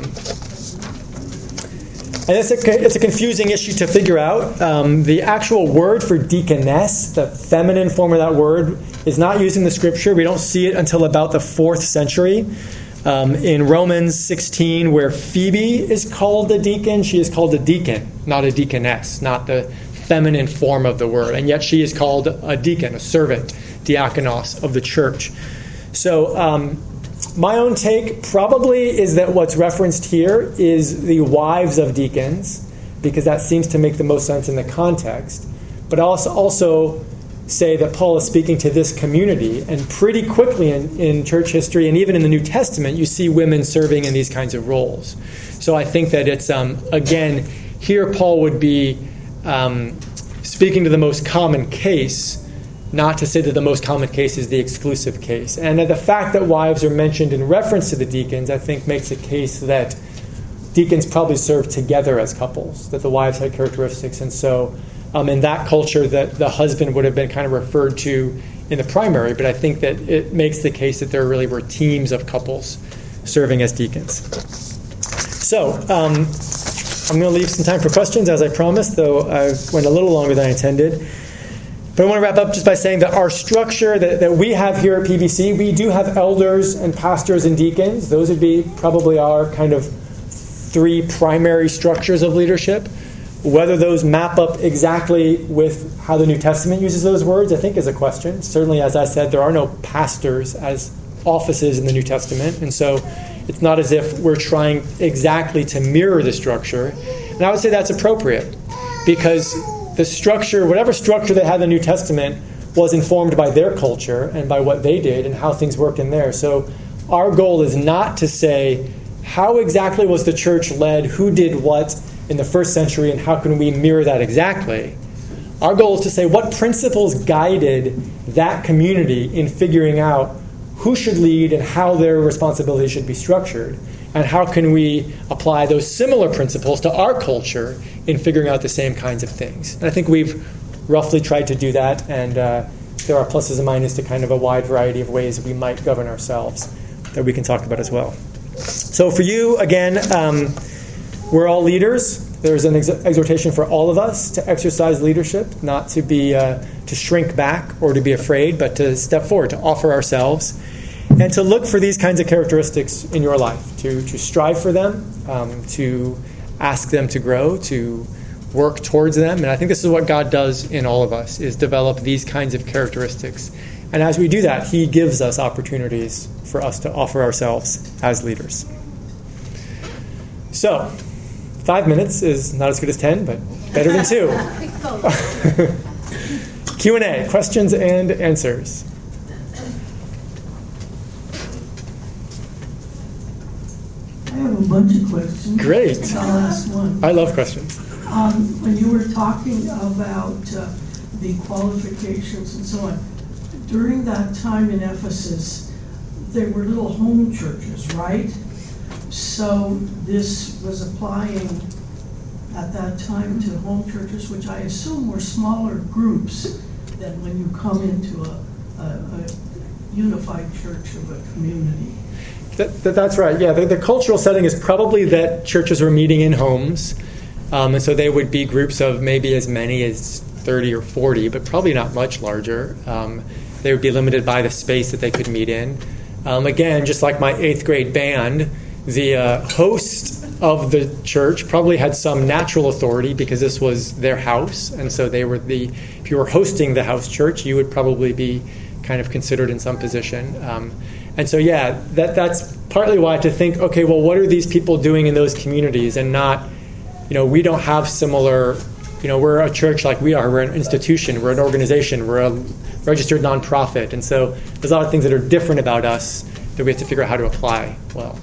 and it's a, it's a confusing issue to figure out. Um, the actual word for deaconess, the feminine form of that word, is not used in the Scripture. We don't see it until about the fourth century. Um, in Romans sixteen, where Phoebe is called a deacon, she is called a deacon, not a deaconess, not the feminine form of the word. And yet she is called a deacon, a servant, diakonos of the church. So um, my own take probably is that what's referenced here is the wives of deacons, because that seems to make the most sense in the context. But also, also say that Paul is speaking to this community. And pretty quickly in, in church history, and even in the New Testament, you see women serving in these kinds of roles. So I think that it's, um, again, here Paul would be um, speaking to the most common case, not to say that the most common case is the exclusive case. And the fact that wives are mentioned in reference to the deacons, I think, makes a case that deacons probably served together as couples, that the wives had characteristics. And so um, in that culture, that the husband would have been kind of referred to in the primary. But I think that it makes the case that there really were teams of couples serving as deacons. So um, I'm going to leave some time for questions, as I promised, though I went a little longer than I intended. But I want to wrap up just by saying that our structure that, that we have here at P B C, we do have elders and pastors and deacons. Those would be probably our kind of three primary structures of leadership. Whether those map up exactly with how the New Testament uses those words, I think, is a question. Certainly, as I said, there are no pastors as offices in the New Testament. And so it's not as if we're trying exactly to mirror the structure. And I would say that's appropriate because the structure, whatever structure they had in the New Testament, was informed by their culture and by what they did and how things worked in there. So our goal is not to say, how exactly was the church led, who did what in the first century, and how can we mirror that exactly? Our goal is to say, what principles guided that community in figuring out who should lead and how their responsibility should be structured? And how can we apply those similar principles to our culture in figuring out the same kinds of things? And I think we've roughly tried to do that, and uh, there are pluses and minuses to kind of a wide variety of ways we might govern ourselves that we can talk about as well. So for you, again, um, we're all leaders. There's an ex- exhortation for all of us to exercise leadership, not to be uh, to shrink back or to be afraid, but to step forward, to offer ourselves, and to look for these kinds of characteristics in your life, to, to strive for them, um, to ask them to grow, to work towards them. And I think this is what God does in all of us, is develop these kinds of characteristics. And as we do that, he gives us opportunities for us to offer ourselves as leaders. So, five minutes is not as good as ten, but better than two. Q and A, questions and answers. I have a bunch of questions. Great. I'll ask one. I love questions. Um, when you were talking about uh, the qualifications and so on, during that time in Ephesus, there were little home churches, right? So this was applying at that time to home churches, which I assume were smaller groups than when you come into a, a, a unified church of a community. That, that, that's right. Yeah, the, the cultural setting is probably that churches were meeting in homes. Um, and so they would be groups of maybe as many as thirty or forty, but probably not much larger. Um, they would be limited by the space that they could meet in. Um, again, just like my eighth grade band, the uh, host of the church probably had some natural authority because this was their house. And so they were the, if you were hosting the house church, you would probably be kind of considered in some position. Um, and so, yeah, that that's partly why to think, okay, well, what are these people doing in those communities and not, you know, we don't have similar, you know, we're a church like we are. We're an institution. We're an organization. We're a registered nonprofit. And so there's a lot of things that are different about us that we have to figure out how to apply well.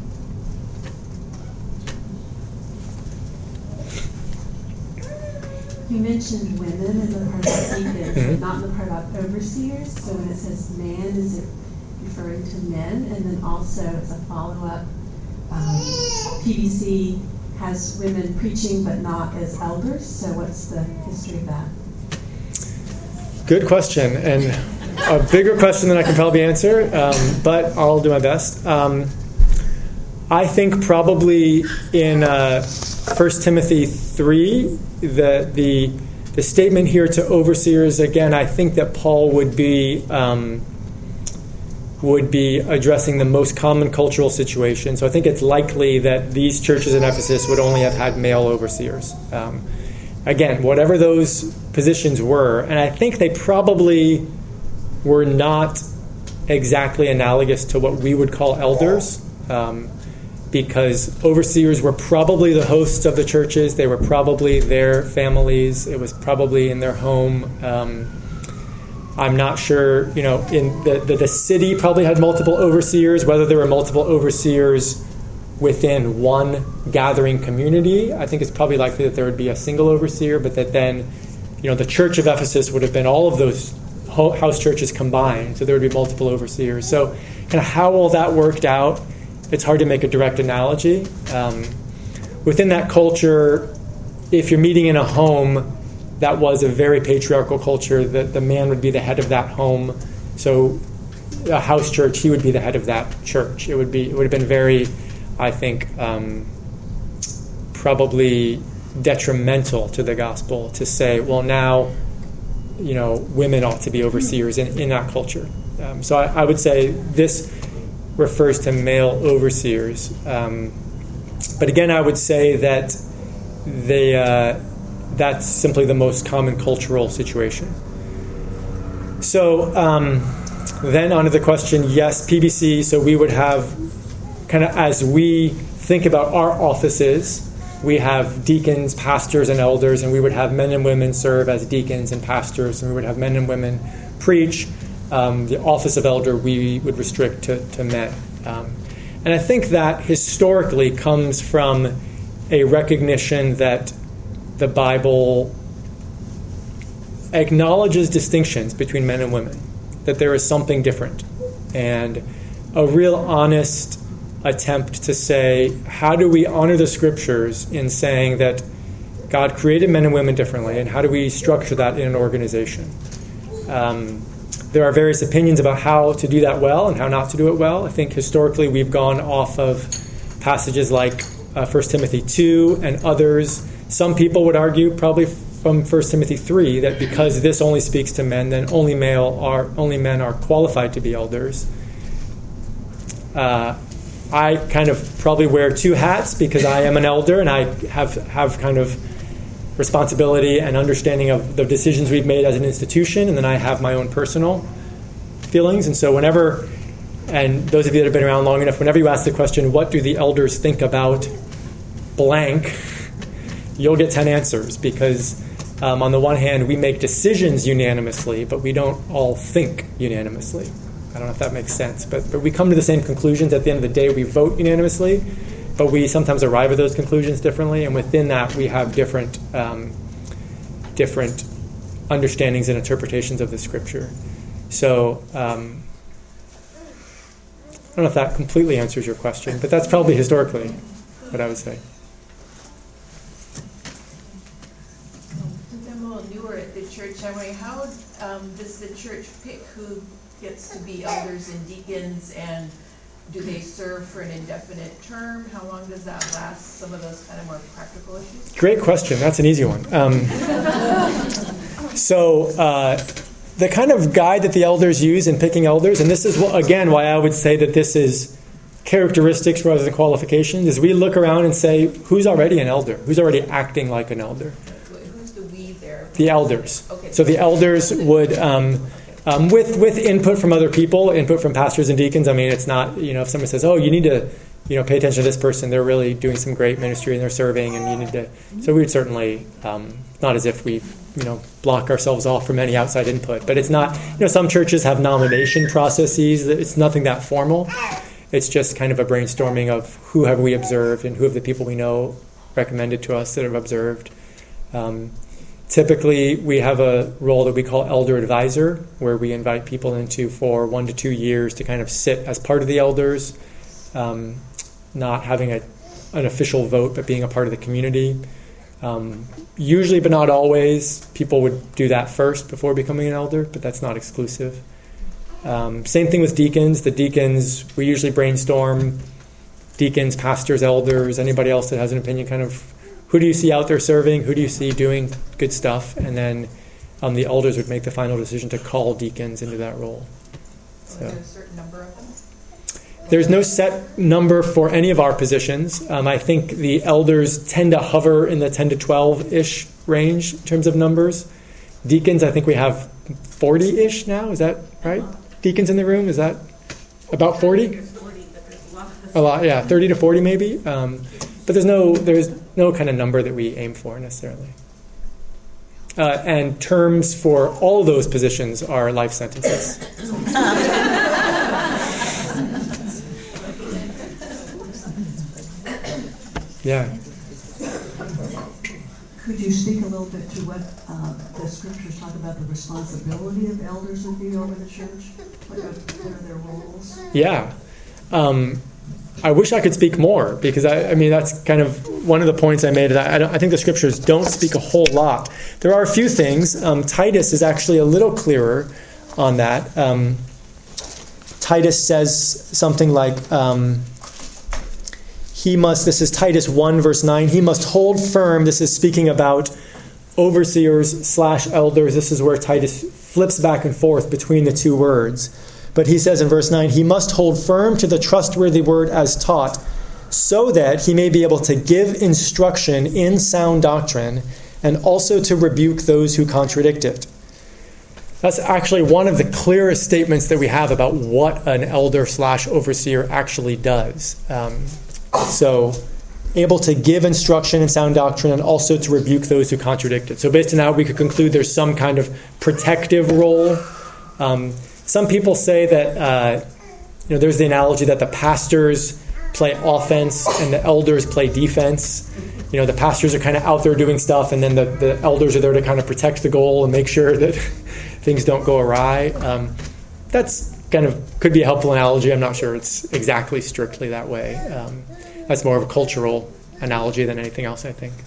You mentioned women in the part about deacons, Mm-hmm. but not in the part about overseers. So when it says man, is it referring to men? And then also, as a follow-up, um, P B C has women preaching but not as elders. So what's the history of that? Good question, and a bigger question than I can probably answer, um, but I'll do my best. Um, I think probably in uh, First Timothy three, the, the the statement here to overseers, again, I think that Paul would be um, would be addressing the most common cultural situation. So I think it's likely that these churches in Ephesus would only have had male overseers. Um, again, whatever those positions were, and I think they probably were not exactly analogous to what we would call elders. Um, because overseers were probably the hosts of the churches. They were probably their families. It was probably in their home. Um, I'm not sure, you know, in the, the, the city probably had multiple overseers, whether there were multiple overseers within one gathering community. I think it's probably likely that there would be a single overseer, but that then, you know, the church of Ephesus would have been all of those house churches combined, so there would be multiple overseers. So kind of how all that worked out, it's hard to make a direct analogy. Um, within that culture, if you're meeting in a home, that was a very patriarchal culture, that the man would be the head of that home. So a house church, he would be the head of that church. It would be it would have been very, I think, um, probably detrimental to the gospel to say, well, now, you know, women ought to be overseers in, in that culture. Um, so I, I would say this refers to male overseers. Um, but again, I would say that they uh, that's simply the most common cultural situation. So um, then on to the question, yes, P B C, so we would have, kind of as we think about our offices, we have deacons, pastors, and elders, and we would have men and women serve as deacons and pastors, and we would have men and women preach. Um, the office of elder we would restrict to, to men. Um, and I think that historically comes from a recognition that the Bible acknowledges distinctions between men and women, that there is something different, and a real honest attempt to say, how do we honor the scriptures in saying that God created men and women differently, and how do we structure that in an organization? Um, there are various opinions about how to do that well and how not to do it well. I think historically we've gone off of passages like uh, First Timothy two and others. Some people would argue, probably from First Timothy three, that because this only speaks to men, then only male are only men are qualified to be elders. Uh, I kind of probably wear two hats because I am an elder and I have, have kind of responsibility and understanding of the decisions we've made as an institution, and then I have my own personal feelings. And so whenever, and those of you that have been around long enough, whenever you ask the question, what do the elders think about blank, you'll get ten answers, because um, on the one hand, we make decisions unanimously, but we don't all think unanimously. I don't know if that makes sense, but, but we come to the same conclusions. At the end of the day, we vote unanimously, but we sometimes arrive at those conclusions differently, and within that, we have different um, different understandings and interpretations of the Scripture. So um, I don't know if that completely answers your question, but that's probably historically what I would say. Since I'm a little newer at the church, I'm wondering, how um, does the church pick who gets to be elders and deacons, and do they serve for an indefinite term? How long does that last? Some of those kind of more practical issues. Great question. That's an easy one. Um, so uh, the kind of guide that the elders use in picking elders, and this is, again, why I would say that this is characteristics rather than qualifications, is we look around and say, who's already an elder? Who's already acting like an elder? Who's the we there? The elders. Okay. So the elders would... Um, Um, with with input from other people, input from pastors and deacons. I mean, it's not, you know, if someone says, oh, you need to, you know, pay attention to this person, they're really doing some great ministry and they're serving, and you need to, so we would certainly, um, not as if we, you know, block ourselves off from any outside input, but it's not, you know, some churches have nomination processes, it's nothing that formal. It's just kind of a brainstorming of who have we observed and who have the people we know recommended to us that have observed. Um, Typically, we have a role that we call elder advisor, where we invite people into for one to two years to kind of sit as part of the elders, um, not having a, an official vote, but being a part of the community. Um, usually, but not always, people would do that first before becoming an elder, but that's not exclusive. Um, same thing with deacons. The deacons, we usually brainstorm deacons, pastors, elders, anybody else that has an opinion, kind of who do you see out there serving? Who do you see doing good stuff? And then um, the elders would make the final decision to call deacons into that role. So, is there a certain number of them? There's no set number for any of our positions. Um, I think the elders tend to hover in the ten to twelve-ish range in terms of numbers. Deacons, I think we have forty-ish now. Is that right? Deacons in the room, is that about forty? A lot, yeah, thirty to forty maybe. Um, But there's no there's no kind of number that we aim for necessarily. Uh, and terms for all those positions are life sentences. Yeah. Could you speak a little bit to what uh, the scriptures talk about the responsibility of elders would be over the church? What are, what are their roles? Yeah. Um, I wish I could speak more, because I, I mean that's kind of one of the points I made. That I, don't, I think the scriptures don't speak a whole lot. There are a few things. Um, Titus is actually a little clearer on that. Um, Titus says something like, um, he must, this is Titus one verse nine, he must hold firm. This is speaking about overseers slash elders. This is where Titus flips back and forth between the two words. But he says in verse nine, he must hold firm to the trustworthy word as taught, so that he may be able to give instruction in sound doctrine and also to rebuke those who contradict it. That's actually one of the clearest statements that we have about what an elder slash overseer actually does. Um, so able to give instruction in sound doctrine and also to rebuke those who contradict it. So based on that, we could conclude there's some kind of protective role. Um, Some people say that, uh, you know, there's the analogy that the pastors play offense and the elders play defense. You know, the pastors are kind of out there doing stuff, and then the, the elders are there to kind of protect the goal and make sure that things don't go awry. Um, that's kind of, could be a helpful analogy. I'm not sure it's exactly strictly that way. Um, that's more of a cultural analogy than anything else, I think.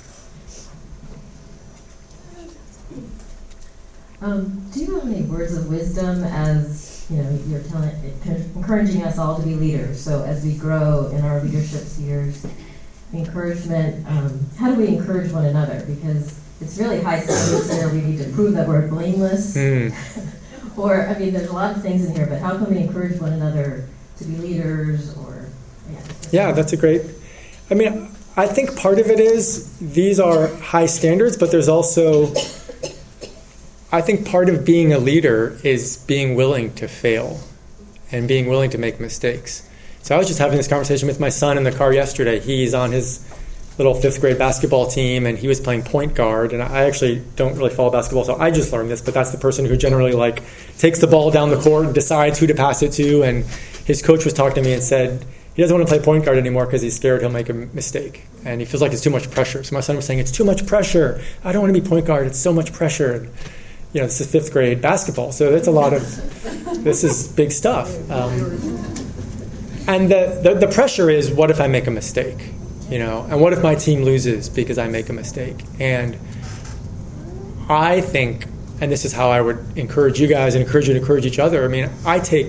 Um, do you have any words of wisdom as, you know, you're telling, encouraging us all to be leaders? So as we grow in our leadership spheres, encouragement, um, how do we encourage one another? Because it's really high standards here. We need to prove that we're blameless. Mm. Or, I mean, there's a lot of things in here, but how can we encourage one another to be leaders? Or yeah, yeah, that's a great, I mean, I think part of it is these are high standards, but there's also, I think part of being a leader is being willing to fail and being willing to make mistakes. So I was just having this conversation with my son in the car yesterday. He's on his little fifth grade basketball team, and he was playing point guard. And I actually don't really follow basketball, so I just learned this. But that's the person who generally like takes the ball down the court and decides who to pass it to. And his coach was talking to me and said he doesn't want to play point guard anymore because he's scared he'll make a mistake. And he feels like it's too much pressure. So my son was saying, it's too much pressure. I don't want to be point guard. It's so much pressure. And, you know, this is fifth grade basketball, so that's a lot of, this is big stuff. Um, and the, the the pressure is, what if I make a mistake? You know, and what if my team loses because I make a mistake? And I think, and this is how I would encourage you guys and encourage you to encourage each other. I mean, I take,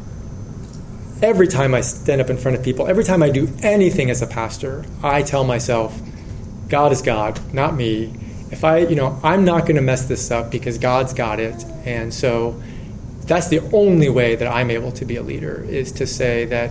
every time I stand up in front of people, every time I do anything as a pastor, I tell myself, God is God, not me. If I, you know, I'm not going to mess this up because God's got it. And so that's the only way that I'm able to be a leader, is to say that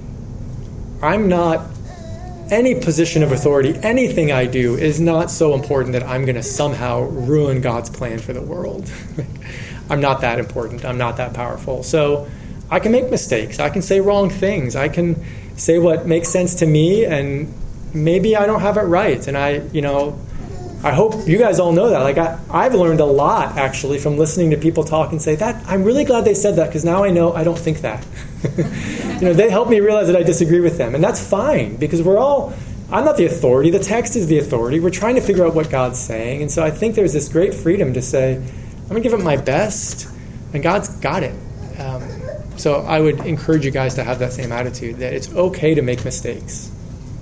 I'm not, any position of authority, anything I do is not so important that I'm going to somehow ruin God's plan for the world. I'm not that important. I'm not that powerful. So I can make mistakes. I can say wrong things. I can say what makes sense to me, and maybe I don't have it right. And I, you know, I hope you guys all know that. Like I, I've learned a lot, actually, from listening to people talk and say, that I'm really glad they said that, because now I know I don't think that. You know, they help me realize that I disagree with them. And that's fine, because we're all, I'm not the authority. The text is the authority. We're trying to figure out what God's saying. And so I think there's this great freedom to say, I'm going to give it my best, and God's got it. Um, so I would encourage you guys to have that same attitude, that it's okay to make mistakes.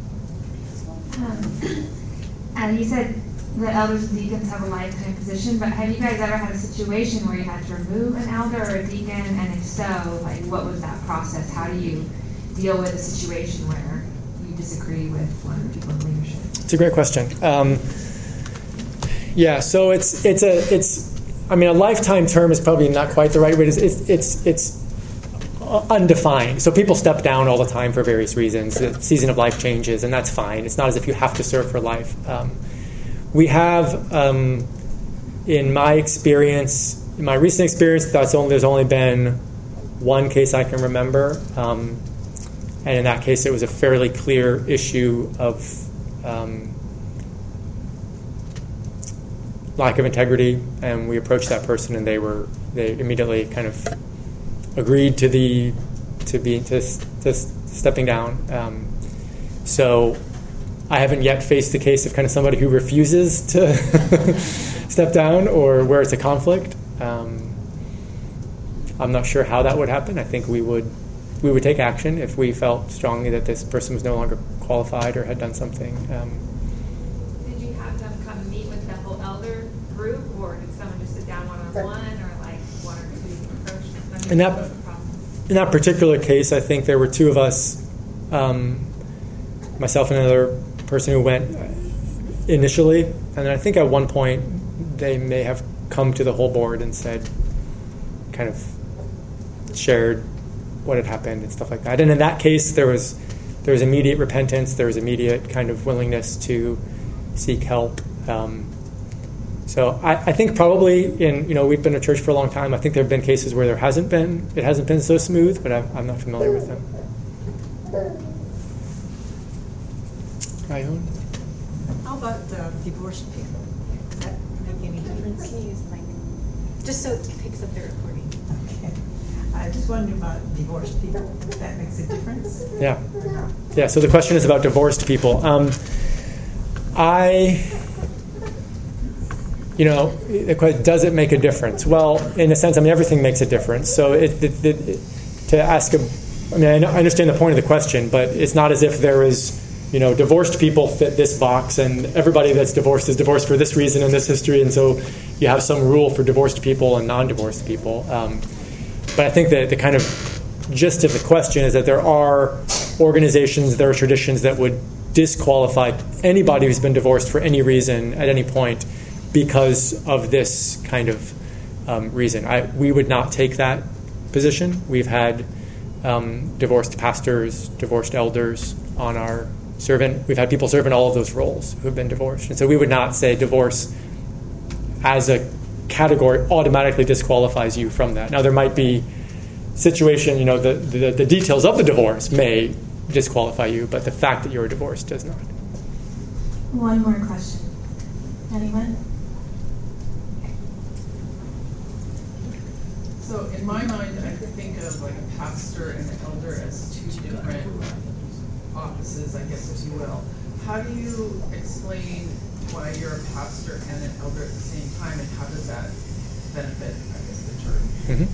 Um, and you said the elders and deacons have a lifetime position, but have you guys ever had a situation where you had to remove an elder or a deacon? And if so, like, what was that process? How do you deal with a situation where you disagree with one of the people in leadership? It's a great question. Um, yeah, so it's it's a it's I mean a lifetime term is probably not quite the right way. It's it's it's, it's undefined. So people step down all the time for various reasons. The season of life changes, and that's fine. It's not as if you have to serve for life. Um, We have, um, in my experience, in my recent experience, that's only, there's only been one case I can remember. Um, and in that case, it was a fairly clear issue of um, lack of integrity, and we approached that person, and they were they immediately kind of agreed to the to be to, to stepping down. Um, so I haven't yet faced the case of kind of somebody who refuses to step down or where it's a conflict. Um, I'm not sure how that would happen. I think we would we would take action if we felt strongly that this person was no longer qualified or had done something. Um, Did you have them come meet with the whole elder group, or did someone just sit down one-on-one, or like one or two approach them? In that, in that particular case, I think there were two of us, um, myself and another person who went initially, and I think at one point they may have come to the whole board and said, kind of shared what had happened and stuff like that. And in that case, there was there was immediate repentance. There was immediate kind of willingness to seek help. Um, so I, I think probably in you know we've been a church for a long time. I think there have been cases where there hasn't been it hasn't been so smooth, but I'm, I'm not familiar with them. Ryan? How about uh, divorced people? Does that make any difference? Just so it picks up the recording. Okay. I just wondered about divorced people. If that makes a difference? Yeah. Yeah, so the question is about divorced people. Um, I, you know, the question, does it make a difference? Well, in a sense, I mean, everything makes a difference. So it, it, it, to ask a, I mean, I, know, I understand the point of the question, but it's not as if there is, you know, divorced people fit this box and everybody that's divorced is divorced for this reason and this history, and so you have some rule for divorced people and non-divorced people. Um, but I think that the kind of gist of the question is that there are organizations, there are traditions that would disqualify anybody who's been divorced for any reason at any point because of this kind of um, reason. I, we would not take that position. We've had um, divorced pastors, divorced elders on our servant. We've had people serve in all of those roles who have been divorced. And so we would not say divorce as a category automatically disqualifies you from that. Now, there might be situation, you know, the, the, the details of the divorce may disqualify you, but the fact that you're divorced does not. One more question. Anyone? So in my mind, I think of like a pastor and an elder as two different offices, I guess, if you will. How do you explain why you're a pastor and an elder at the same time, and how does that benefit, I guess, the church?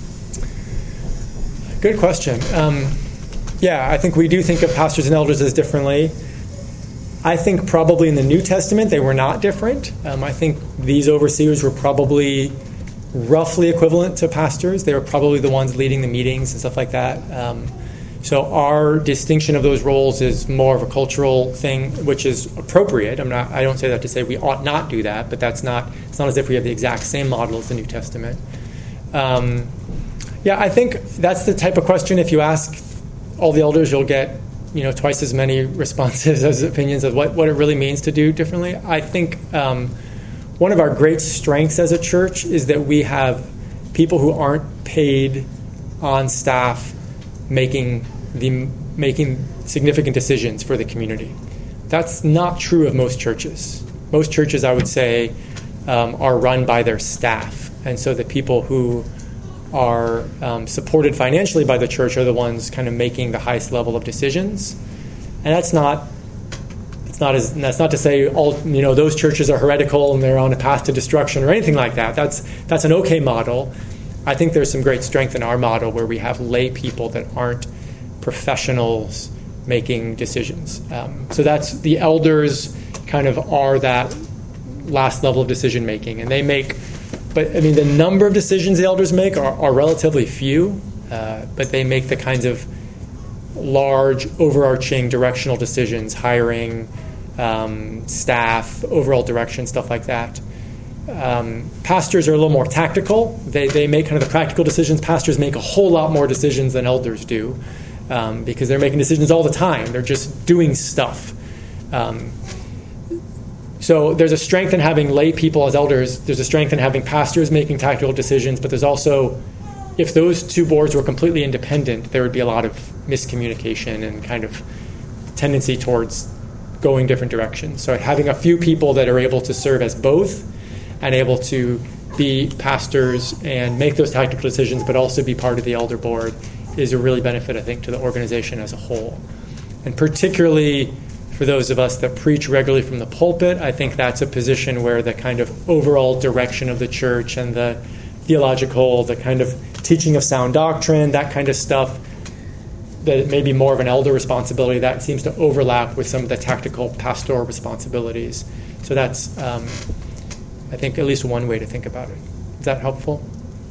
Mm-hmm. Good question. Um, yeah, I think we do think of pastors and elders as differently. I think probably in the New Testament they were not different. Um, I think these overseers were probably roughly equivalent to pastors. They were probably the ones leading the meetings and stuff like that. Um, So our distinction of those roles is more of a cultural thing, which is appropriate. I'm not. I don't say that to say we ought not do that, but that's not. It's not as if we have the exact same model as the New Testament. Um, yeah, I think that's the type of question. If you ask all the elders, you'll get you know twice as many responses as opinions of what, what it really means to do differently. I think um, one of our great strengths as a church is that we have people who aren't paid on staff making the making significant decisions for the community. That's not true of most churches. Most churches, I would say, um, are run by their staff, and so the people who are um, supported financially by the church are the ones kind of making the highest level of decisions. And that's not it's not as that's not to say all you know those churches are heretical and they're on a path to destruction or anything like that. That's that's an okay model. I think there's some great strength in our model where we have lay people that aren't professionals making decisions. Um, so that's the elders kind of are that last level of decision making, and they make. But I mean, the number of decisions the elders make are, are relatively few, uh, but they make the kinds of large, overarching, directional decisions, hiring, um, staff, overall direction, stuff like that. Um, pastors are a little more tactical. They they make kind of the practical decisions. Pastors make a whole lot more decisions than elders do um, because they're making decisions all the time. They're just doing stuff. Um, so there's a strength in having lay people as elders. There's a strength in having pastors making tactical decisions. But there's also, if those two boards were completely independent, there would be a lot of miscommunication and kind of tendency towards going different directions. So having a few people that are able to serve as both and able to be pastors and make those tactical decisions, but also be part of the elder board is a really benefit, I think, to the organization as a whole. And particularly for those of us that preach regularly from the pulpit, I think that's a position where the kind of overall direction of the church and the theological, the kind of teaching of sound doctrine, that kind of stuff, that it may be more of an elder responsibility, that seems to overlap with some of the tactical pastoral responsibilities. So that's, um, I think, at least one way to think about it. Is that helpful?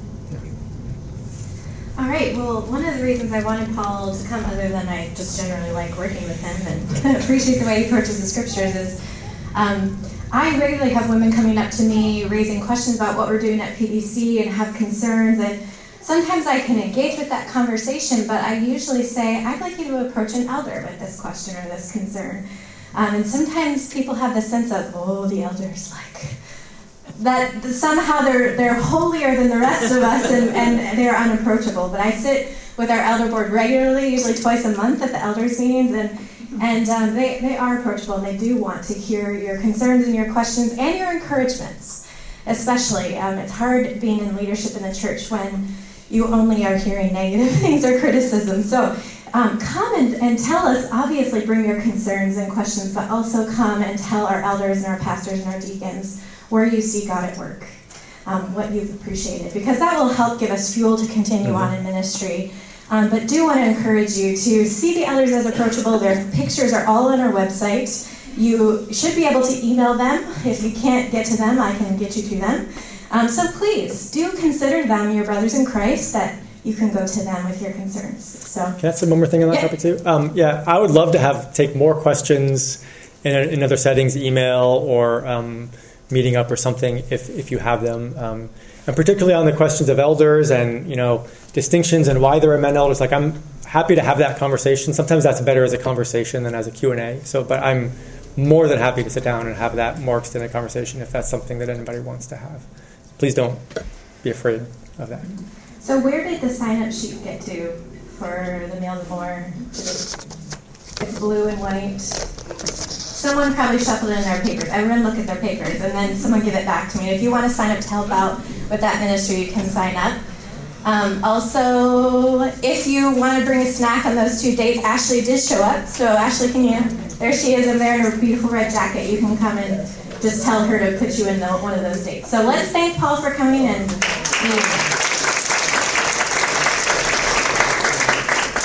All right, well, one of the reasons I wanted Paul to come, other than I just generally like working with him and appreciate the way he approaches the scriptures, is um, I regularly have women coming up to me raising questions about what we're doing at P D C and have concerns, and sometimes I can engage with that conversation, but I usually say, I'd like you to approach an elder with this question or this concern. Um, and sometimes people have the sense of, oh, the elder's like, that somehow they're they're holier than the rest of us and, and they're unapproachable. But I sit with our elder board regularly, usually twice a month at the elders meetings, and and um, they, they are approachable, and they do want to hear your concerns and your questions and your encouragements, especially. Um, it's hard being in leadership in the church when you only are hearing negative things or criticism. So um, come and, and tell us, obviously bring your concerns and questions, but also come and tell our elders and our pastors and our deacons where you see God at work, um, what you've appreciated, because that will help give us fuel to continue on in ministry. Um, but do want to encourage you to see the elders as approachable. Their pictures are all on our website. You should be able to email them. If you can't get to them, I can get you to them. Um, so please, do consider them your brothers in Christ, that you can go to them with your concerns. So, can I say one more thing on that yeah. topic too? Um, yeah, I would love to have take more questions in, in other settings, email or um, meeting up or something, if if you have them, um, and particularly on the questions of elders and, you know, distinctions and why there are men elders. Like, I'm happy to have that conversation. Sometimes that's better as a conversation than as a Q and A. So, but I'm more than happy to sit down and have that more extended conversation if that's something that anybody wants to have. Please don't be afraid of that. So where did the sign-up sheet get to for the Meal of the Lord? It's blue and white. Someone probably shuffled it in their papers. Everyone look at their papers, and then someone give it back to me. If you want to sign up to help out with that ministry, you can sign up. Um, also, if you want to bring a snack on those two dates, Ashley did show up. So Ashley, can you? There she is in there in her beautiful red jacket. You can come and just tell her to put you in the, one of those dates. So let's thank Paul for coming and.